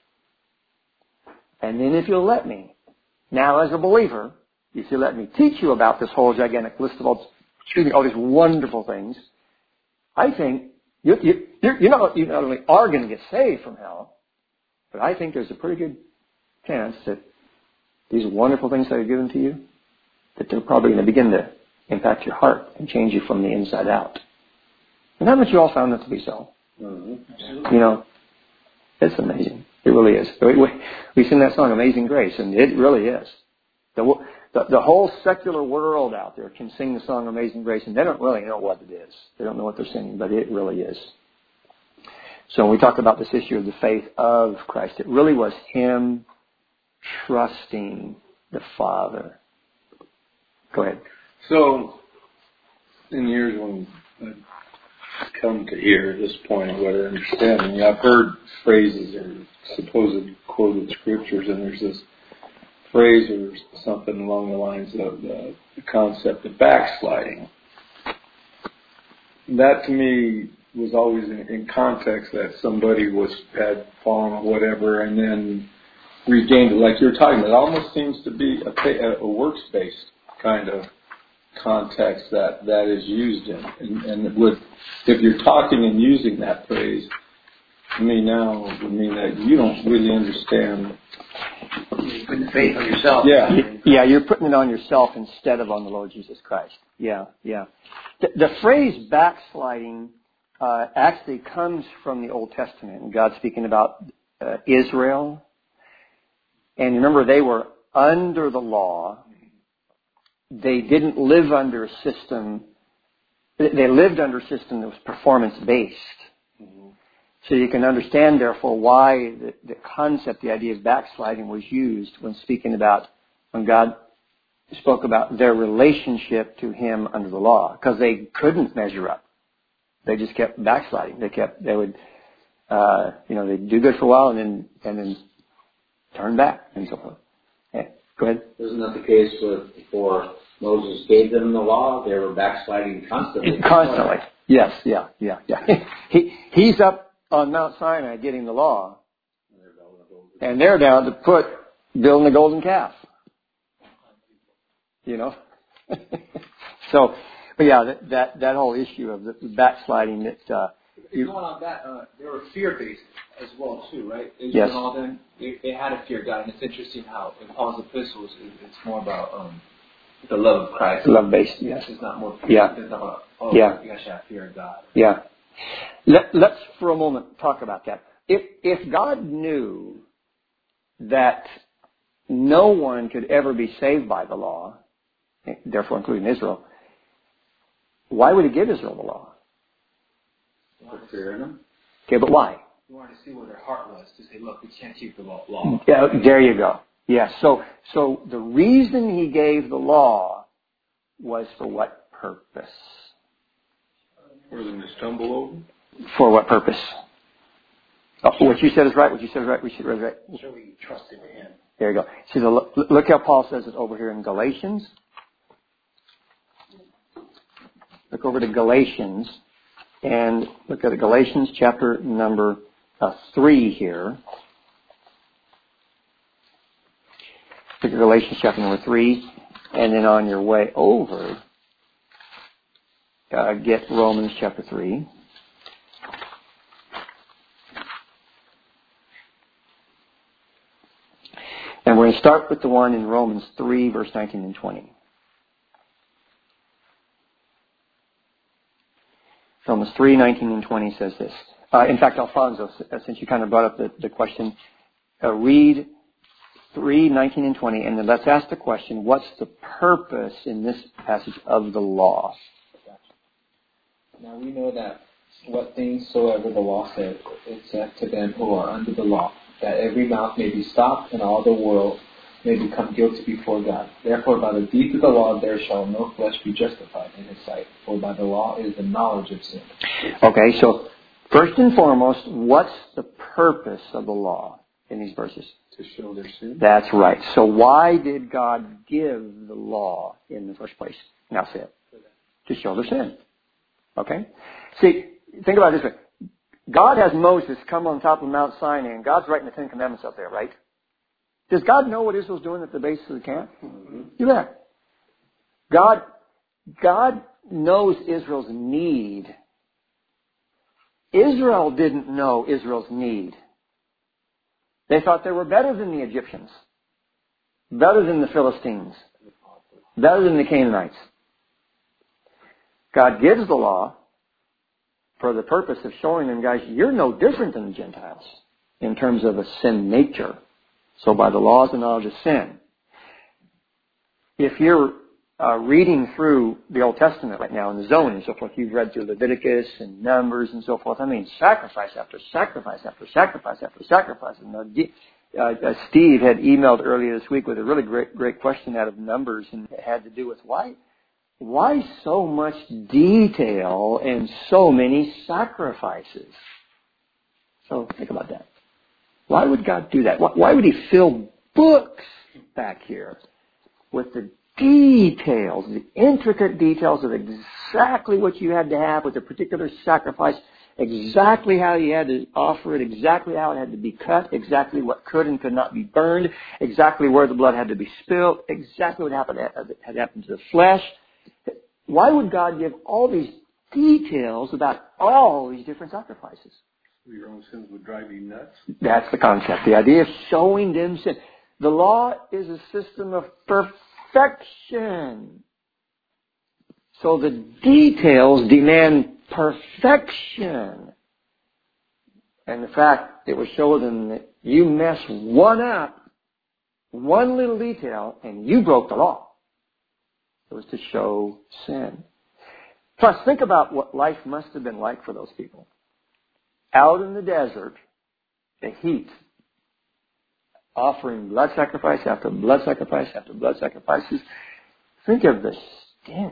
And then if you'll let me, now as a believer, if you let me teach you about this whole gigantic list of all these wonderful things, I think you not only are going to get saved from hell, but I think there's a pretty good chance that these wonderful things that are given to you, that they're probably going to begin to impact your heart and change you from the inside out. And haven't you all found that to be so? Mm-hmm. You know, it's amazing. It really is. We sing that song, Amazing Grace, and it really is. The whole secular world out there can sing the song Amazing Grace, and they don't really know what it is. They don't know what they're singing, but it really is. So when we talk about this issue of the faith of Christ, it really was him trusting the Father. Go ahead. So, in years when I've come to hear at this point what I understand, and I've heard phrases or supposed quoted scriptures, and there's this phrase or something along the lines of the concept of backsliding. That to me was always in context that somebody had fallen or whatever and then regained it, like you're talking about. It almost seems to be a works-based kind of context that is used in. And if you're talking and using that phrase, to me now would mean that you don't really understand. You're putting the faith on yourself. Yeah, you're putting it on yourself instead of on the Lord Jesus Christ. Yeah. The phrase backsliding actually comes from the Old Testament, and God's speaking about Israel. And remember, they were under the law. They didn't live under a system. They lived under a system that was performance-based. Mm-hmm. So you can understand, therefore, why the concept, the idea of backsliding was used when God spoke about their relationship to him under the law, because they couldn't measure up. They just kept backsliding. They would they'd do good for a while and then turn back and so forth. Yeah, go ahead. Isn't that the case before Moses gave them the law? They were backsliding constantly. Constantly. Yes, yeah. He's up on Mount Sinai getting the law, and they're down to building the golden calf. You know. So, but yeah, that whole issue of the backsliding that. Going on that, they were fear-based as well too, right? Yes. All them, they had a fear of God, and it's interesting how in Paul's epistles it's more about the love of Christ. Love-based, yes. It's not more fear. Yeah. It's not about you guys should have fear of God. Yeah. Let's for a moment talk about that. If God knew that no one could ever be saved by the law, therefore including Israel, why would he give Israel the law? Put fear in them. Okay, but why? You wanted to see where their heart was, to say, look, we can't keep the law. Yeah, there you go. Yeah, so the reason he gave the law was for what purpose? For them to stumble over? For what purpose? Oh, what you said is right. What you said is right. We should read right. So we trusted in him. There you go. See, look how Paul says it over here in Galatians. Look over to Galatians. And look at Galatians chapter number 3 here. Look at Galatians chapter number 3. And then on your way over, get Romans chapter 3. And we're going to start with the one in Romans 3, verse 19 and 20. Romans 3, 19 and 20 says this. In fact, Alfonso, since you kind of brought up the question, read 3, 19 and 20, and then let's ask the question, what's the purpose in this passage of the law? Now we know that what things soever the law said, it said to them who are under the law, that every mouth may be stopped and all the world may become guilty before God. Therefore, by the deeds of the law there shall no flesh be justified in his sight, for by the law is the knowledge of sin. Okay, so 1 First and foremost, what's the purpose of the law in these verses? To show their sin. That's right. So why did God give the law in the first place? Now say it. To show their sin. Okay? See, think about it this way. God has Moses come on top of Mount Sinai, and God's writing the Ten Commandments up there, right? Does God know what Israel's doing at the base of the camp? Mm-hmm. You bet. God knows Israel's need. Israel didn't know Israel's need. They thought they were better than the Egyptians, better than the Philistines, better than the Canaanites. God gives the law for the purpose of showing them, guys, you're no different than the Gentiles in terms of a sin nature. So by the laws and knowledge of sin. If you're reading through the Old Testament right now in the zone and so forth, you've read through Leviticus and Numbers and so forth. I mean, sacrifice after sacrifice after sacrifice after sacrifice. And Steve had emailed earlier this week with a really great question out of Numbers, and it had to do with why so much detail and so many sacrifices? So think about that. Why would God do that? Why would He fill books back here with the details, the intricate details of exactly what you had to have with a particular sacrifice, exactly how you had to offer it, exactly how it had to be cut, exactly what could and could not be burned, exactly where the blood had to be spilled, exactly what had happened to the flesh? Why would God give all these details about all these different sacrifices? Your own sins would drive you nuts. That's the concept. The idea of showing them sin. The law is a system of perfection. So the details demand perfection. And in fact, it would show them that you mess one up, one little detail, and you broke the law. It was to show sin. Plus, think about what life must have been like for those people. Out in the desert, the heat, offering blood sacrifice after blood sacrifice after blood sacrifices. Think of the stench.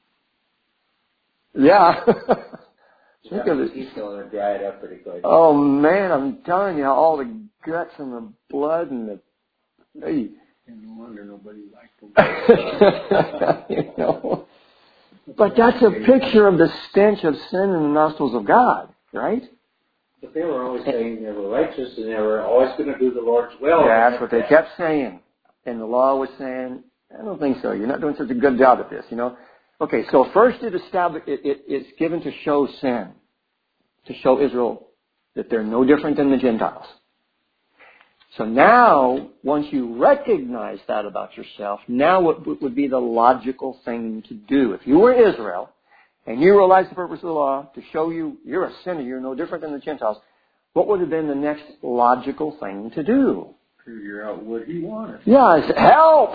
Yeah. Think of it. He's going to dry it up pretty quick. Oh man, I'm telling you, all the guts and the blood and the. Hey. No wonder nobody liked them. You know. But that's a picture of the stench of sin in the nostrils of God, right? But they were always saying they were righteous and they were always going to do the Lord's will. Yeah, that's what they kept saying. And the law was saying, I don't think so. You're not doing such a good job at this, you know. Okay, so first it's given to show sin, to show Israel that they're no different than the Gentiles. So now, once you recognize that about yourself, now what would be the logical thing to do? If you were Israel, and you realize the purpose of the law to show you you're a sinner, you're no different than the Gentiles, what would have been the next logical thing to do? Figure out what He wanted. Yeah, it's help!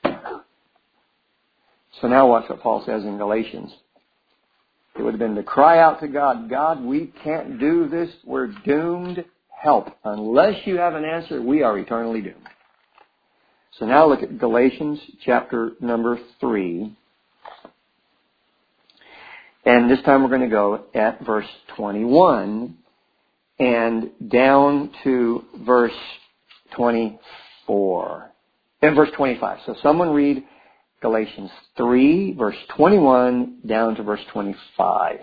So now watch what Paul says in Galatians. It would have been to cry out to God, God, we can't do this, we're doomed, help. Unless you have an answer, we are eternally doomed. So now look at Galatians chapter number 3. And this time we're going to go at verse 21 and down to verse 24. And verse 25. So someone read Galatians 3, verse 21 down to verse 25.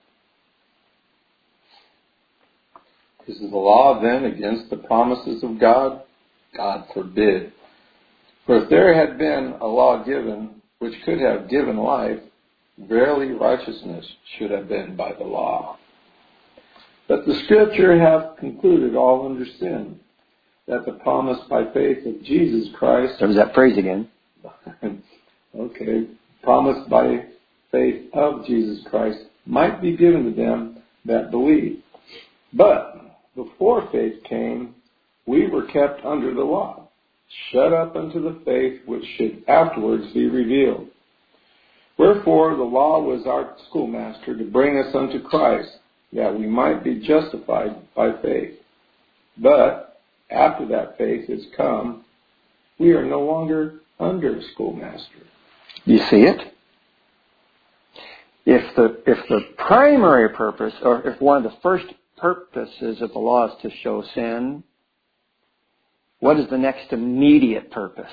Is the law then against the promises of God? God forbid. For if there had been a law given which could have given life, verily righteousness should have been by the law. But the Scripture hath concluded all under sin, that the promise by faith of Jesus Christ... There's that phrase again. Okay. Promise by faith of Jesus Christ might be given to them that believe. But before faith came, we were kept under the law, shut up unto the faith which should afterwards be revealed. Wherefore the law was our schoolmaster to bring us unto Christ, that we might be justified by faith. But after that faith is come, we are no longer under schoolmaster. You see it? If the primary purpose, or if one of the first purposes of the law is to show sin, what is the next immediate purpose?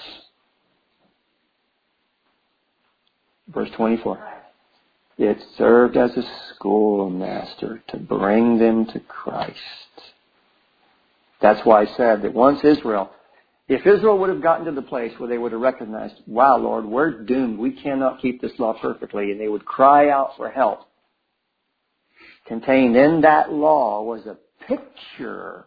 Verse 24. It served as a schoolmaster to bring them to Christ. That's why I said that once Israel, if Israel would have gotten to the place where they would have recognized, wow, Lord, we're doomed. We cannot keep this law perfectly. And they would cry out for help. Contained in that law was a picture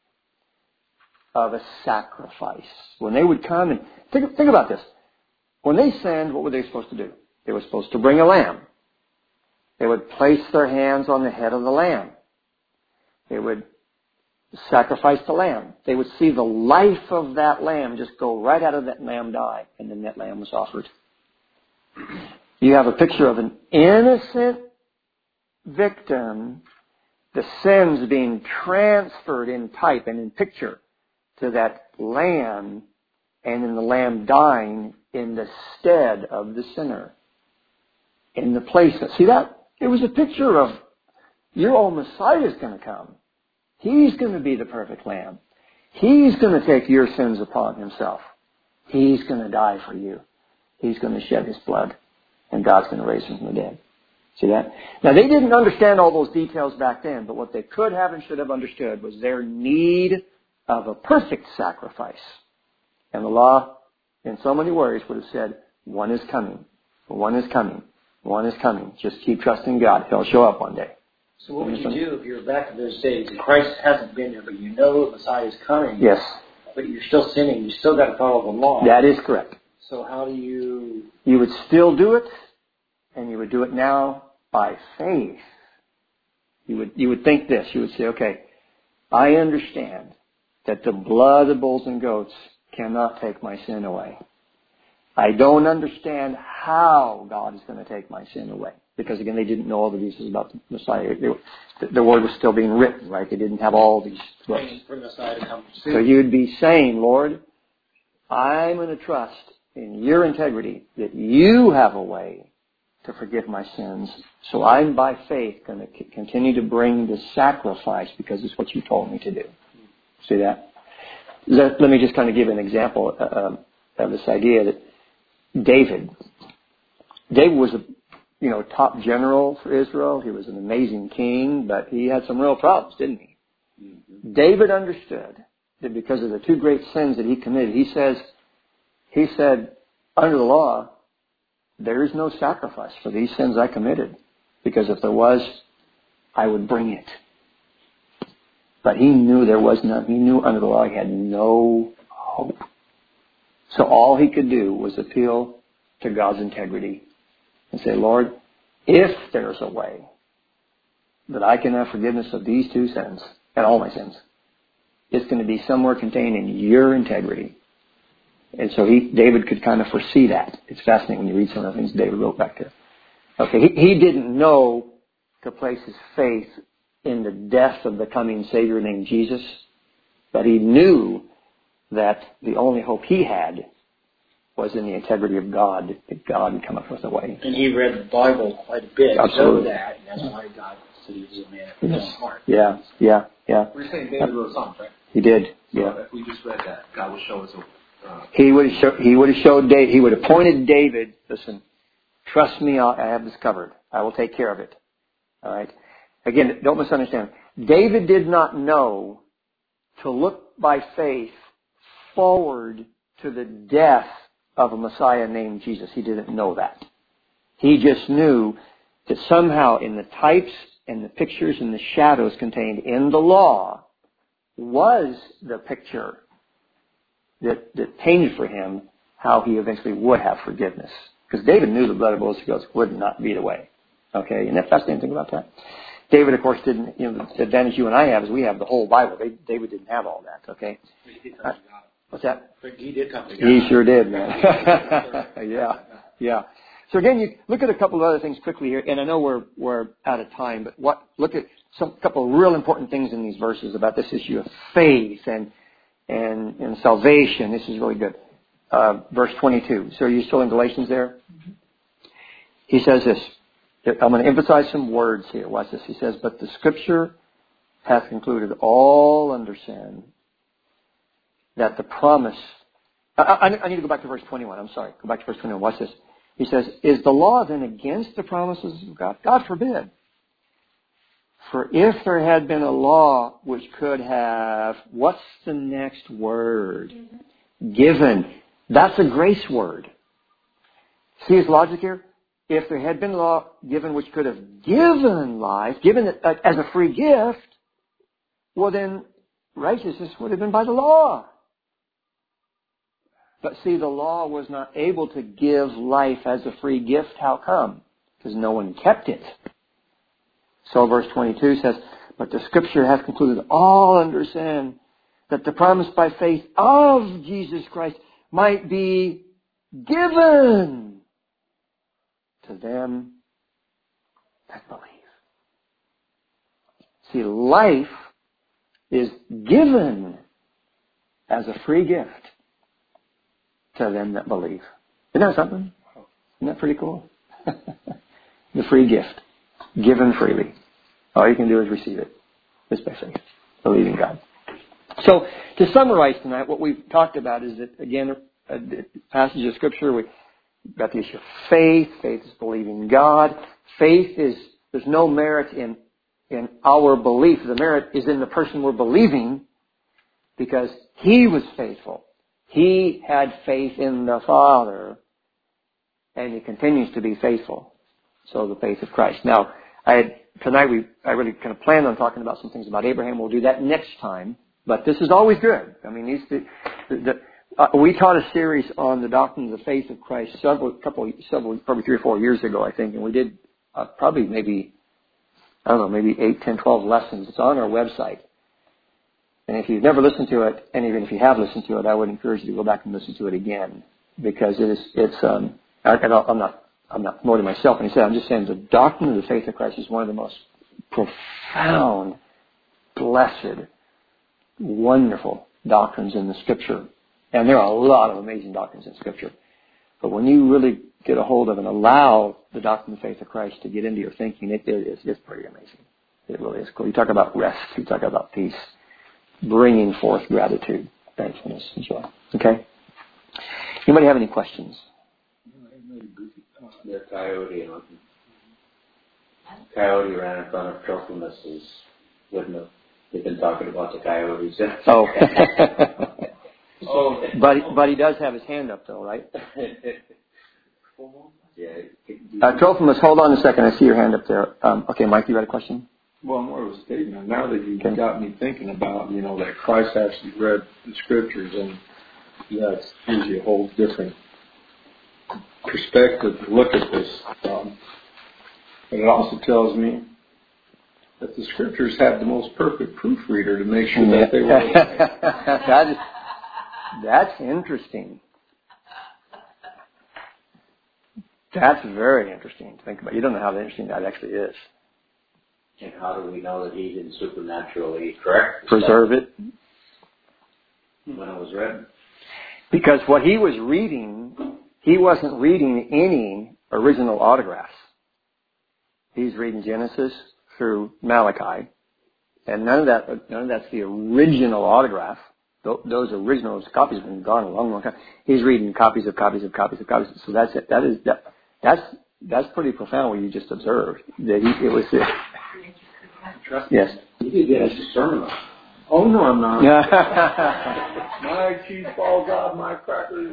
of a sacrifice. When they would come and, think about this. When they sinned, what were they supposed to do? They were supposed to bring a lamb. They would place their hands on the head of the lamb. They would sacrifice the lamb. They would see the life of that lamb just go right out of that lamb die, and then that lamb was offered. You have a picture of an innocent victim, the sins being transferred in type and in picture to that lamb, and then the lamb dying in the stead of the sinner. In the place of, see that? It was a picture of your old Messiah is going to come. He's going to be the perfect lamb. He's going to take your sins upon himself. He's going to die for you. He's going to shed his blood. And God's going to raise him from the dead. See that? Now, they didn't understand all those details back then, but what they could have and should have understood was their need of a perfect sacrifice. And the law, in so many words, would have said, one is coming. One is coming. One is coming. Just keep trusting God. He'll show up one day. So what would you do if you're back to those days and Christ hasn't been there, but you know the Messiah is coming? Yes. But you're still sinning. You still got to follow the law. That is correct. So how do you... You would still do it, and you would do it now by faith. You would think this. You would say, okay, I understand that the blood of bulls and goats cannot take my sin away. I don't understand how God is going to take my sin away. Because, again, they didn't know all the details about the Messiah. The word was still being written, right? They didn't have all these books. For the Messiah to come. So you'd be saying, Lord, I'm going to trust in your integrity that you have a way to forgive my sins. So I'm, by faith, going to continue to bring the sacrifice because it's what you told me to do. See that? Let me just kind of give an example of this idea that David was a top general for Israel. He was an amazing king, but he had some real problems, didn't he? Mm-hmm. David understood that because of the two great sins that he committed, he said, under the law, there is no sacrifice for these sins I committed. Because if there was, I would bring it. But he knew there was none. He knew under the law he had no hope. So all he could do was appeal to God's integrity and say, Lord, if there's a way that I can have forgiveness of these two sins, and all my sins, it's going to be somewhere contained in your integrity. And so David could kind of foresee that. It's fascinating when you read some of the things David wrote back there. Okay, he didn't know to place his faith in the death of the coming Savior named Jesus, but he knew that the only hope he had was in the integrity of God, that God would come up with a way. And he read the Bible quite a bit. Absolutely. So that, and that's why God said he was a man of his own heart. Yeah. We're saying David wrote songs, right? He did. So yeah. if we just read that, God will show us. He would have showed David. He would have appointed David. Listen, trust me. I have this covered. I will take care of it. All right. Again, don't misunderstand. David did not know to look by faith forward to the death of a Messiah named Jesus. He didn't know that. He just knew that somehow in the types and the pictures and the shadows contained in the law was the picture that painted for him how he eventually would have forgiveness. Because David knew the blood of bulls and goats would not be the way. Okay, and that's the fascinating thing about that. David, of course, didn't, the advantage you and I have is we have the whole Bible. David didn't have all that, okay? He did come to God. What's that? He did come to God. He sure did, man. Yeah. So again, you look at a couple of other things quickly here, and I know we're out of time, but look at a couple of real important things in these verses about this issue of faith and salvation. This is really good. Verse 22. So are you still in Galatians there? Mm-hmm. He says this. I'm going to emphasize some words here. Watch this. He says, but the Scripture hath concluded all under sin, that the promise... I need to go back to verse 21. I'm sorry. Go back to verse 21. Watch this. He says, is the law then against the promises of God? God forbid. For if there had been a law which could have... What's the next word? Given. That's a grace word. See his logic here? If there had been a law given which could have given life, given it as a free gift, well then righteousness would have been by the law. But see, the law was not able to give life as a free gift. How come? Because no one kept it. So verse 22 says, but the Scripture hath concluded all under sin, that the promise by faith of Jesus Christ might be given to them that believe. See, life is given as a free gift to them that believe. Isn't that something? Isn't that pretty cool? The free gift. Given freely. All you can do is receive it. Just by faith. Believing God. So, to summarize tonight, what we've talked about is that, again, a passage of Scripture, we've got the issue of faith. Faith is believing God. Faith is, there's no merit in our belief. The merit is in the person we're believing, because he was faithful. He had faith in the Father, and he continues to be faithful. So the faith of Christ. Now, tonight I really kind of planned on talking about some things about Abraham. We'll do that next time. But this is always good. I mean, we taught a series on the doctrine of the faith of Christ several, probably 3 or 4 years ago, I think, and we did probably maybe 8, 10, 12 lessons. It's on our website. And if you've never listened to it, and even if you have listened to it, I would encourage you to go back and listen to it again, because I'm not promoting myself when I say, I'm just saying the doctrine of the faith of Christ is one of the most profound, blessed, wonderful doctrines in the Scripture. And there are a lot of amazing doctrines in Scripture. But when you really get a hold of and allow the doctrine of the faith of Christ to get into your thinking, it's pretty amazing. It really is cool. You talk about rest. You talk about peace. Bringing forth gratitude, thankfulness, and joy. Okay? Anybody have any questions? The coyote ran in front of Trophimus' wouldn't have. They've been talking about the coyotes. Oh. But he does have his hand up, though, right? Yeah. Trophimus, hold on a second. I see your hand up there. Okay, Mike, you got a question? Well, more of a statement. Now that you've got me thinking about, that Christ actually read the Scriptures, and that gives you a whole different perspective to look at this. And it also tells me that the Scriptures had the most perfect proofreader to make sure that they were. That's interesting. That's very interesting to think about. You don't know how interesting that actually is. And how do we know that he didn't supernaturally correct preserve it when it was read? Because what he was reading, he wasn't reading any original autographs. He's reading Genesis through Malachi, and none of that's the original autograph. Those original copies have been gone a long, long time. He's reading copies of copies of copies of copies. So that's it. That's pretty profound what you just observed. That it was it. Yes. You could get a discernment. Oh, no, I'm not. My cheese balls out, my crackers.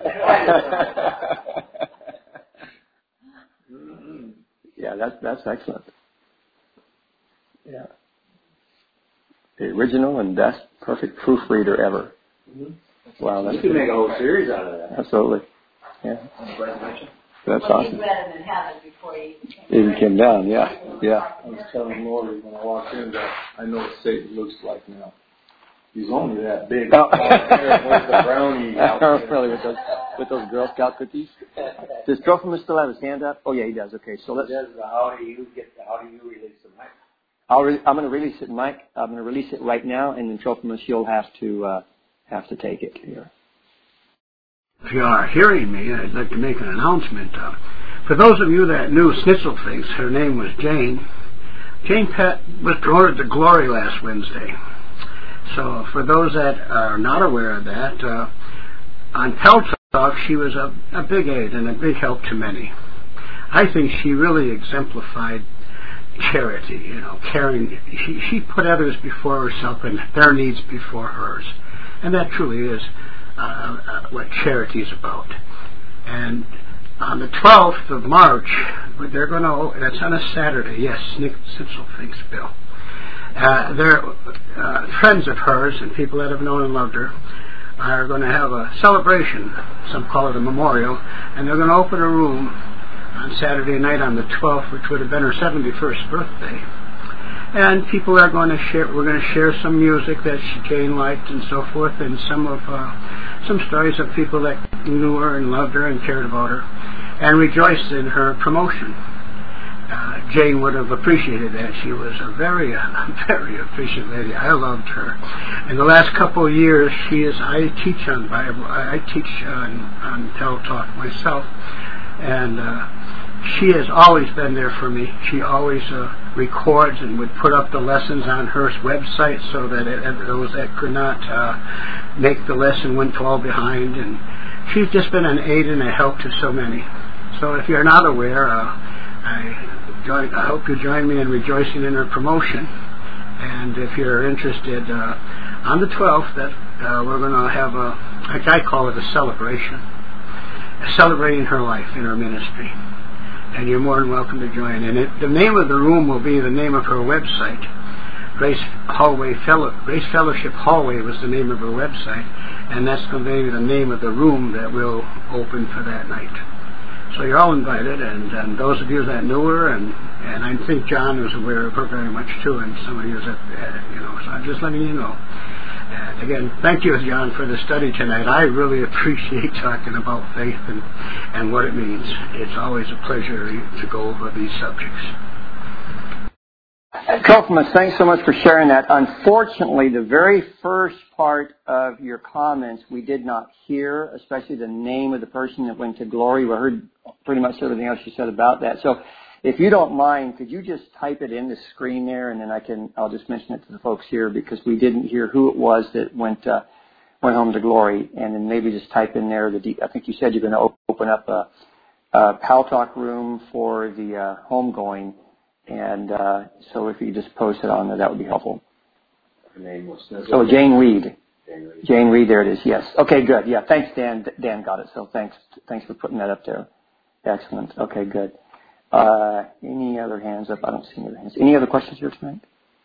Yeah, that's excellent. Yeah. The original and best perfect proofreader ever. Mm-hmm. Wow. You could make a whole series out of that. Absolutely. Yeah. That's awesome. You read him in heaven before he even came down, yeah. I was telling Lori when I walked in that I know what Satan looks like now. He's only that big. Oh. Where's the brownie out there? Really, with those Girl Scout cookies. Does Trophimus still have his hand up? Oh yeah, he does. Okay, so let's. How do you release the mic? I'm going to release it, Mike. I'm going to release it right now, and then Trophimus, you'll have to take it here. If you are hearing me, I'd like to make an announcement. For those of you that knew Snitzelface, her name was Jane. Jane Pett was promoted to glory last Wednesday. So for those that are not aware of that, on Pell Talk, she was a big aid and a big help to many. I think she really exemplified charity, caring. She put others before herself and their needs before hers. And that truly is what charity is about. And on the 12th of March, they're going to, that's on a Saturday, yes, Nick Sitzel, thanks, Bill. They're friends of hers and people that have known and loved her are going to have a celebration, some call it a memorial, and they're going to open a room on Saturday night on the 12th, which would have been her 71st birthday. And people are going to share, we're going to share some music that Jane liked and so forth, and some stories of people that knew her and loved her and cared about her, and rejoiced in her promotion. Jane would have appreciated that. She was a very efficient lady. I loved her. In the last couple of years, I teach on Bible. I teach on Pell Talk myself, and she has always been there for me. She always records and would put up the lessons on her website so that those that could not make the lesson wouldn't fall behind. And she's just been an aid and a help to so many. So if you're not aware, I hope you join me in rejoicing in her promotion. And if you're interested, on the 12th, we're going to have I call it a celebration, celebrating her life in her ministry. And you're more than welcome to join. And the name of the room will be the name of her website. Grace Fellowship Hallway was the name of her website, and that's going to be the name of the room that will open for that night. So you're all invited, and those of you that knew her, and I think John was aware of her very much too, and some of you that, so I'm just letting you know. And again, thank you, John, for the study tonight. I really appreciate talking about faith and what it means. It's always a pleasure to go over these subjects. Trophimus, thanks so much for sharing that. Unfortunately, the very first part of your comments we did not hear, especially the name of the person that went to glory. We heard pretty much everything else you said about that. So if you don't mind, could you just type it in the screen there, and then I'll just mention it to the folks here, because we didn't hear who it was that went home to glory, and then maybe just type in there I think you said you're going to open up a Pal Talk room for the homegoing. And so if you just post it on there, that would be helpful. Her name was So Jane Reed. Jane Reed, there it is, yes. Okay, good. Yeah, thanks, Dan. Dan got it, so thanks for putting that up there. Excellent. Okay, good. Any other hands up? I don't see any other hands. Any other questions here tonight?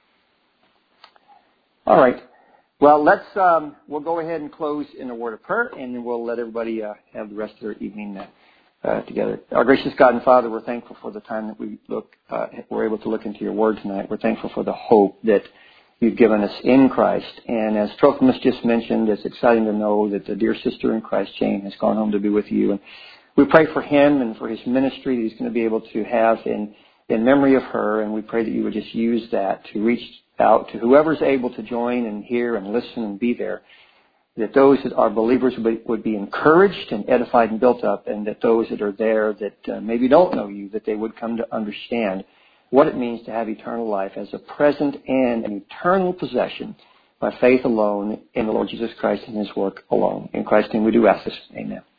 All right. Well, we'll go ahead and close in a word of prayer, and then we'll let everybody have the rest of their evening together. Our gracious God and Father, we're thankful for the time that we're able to look into your word tonight. We're thankful for the hope that you've given us in Christ. And as Trophimus just mentioned, it's exciting to know that the dear sister in Christ, Jane, has gone home to be with you. And we pray for him and for his ministry that he's going to be able to have in memory of her. And we pray that you would just use that to reach out to whoever's able to join and hear and listen and be there, that those that are believers would be encouraged and edified and built up, and that those that are there that maybe don't know you, that they would come to understand what it means to have eternal life as a present and an eternal possession by faith alone in the Lord Jesus Christ and his work alone. In Christ's name we do ask this. Amen.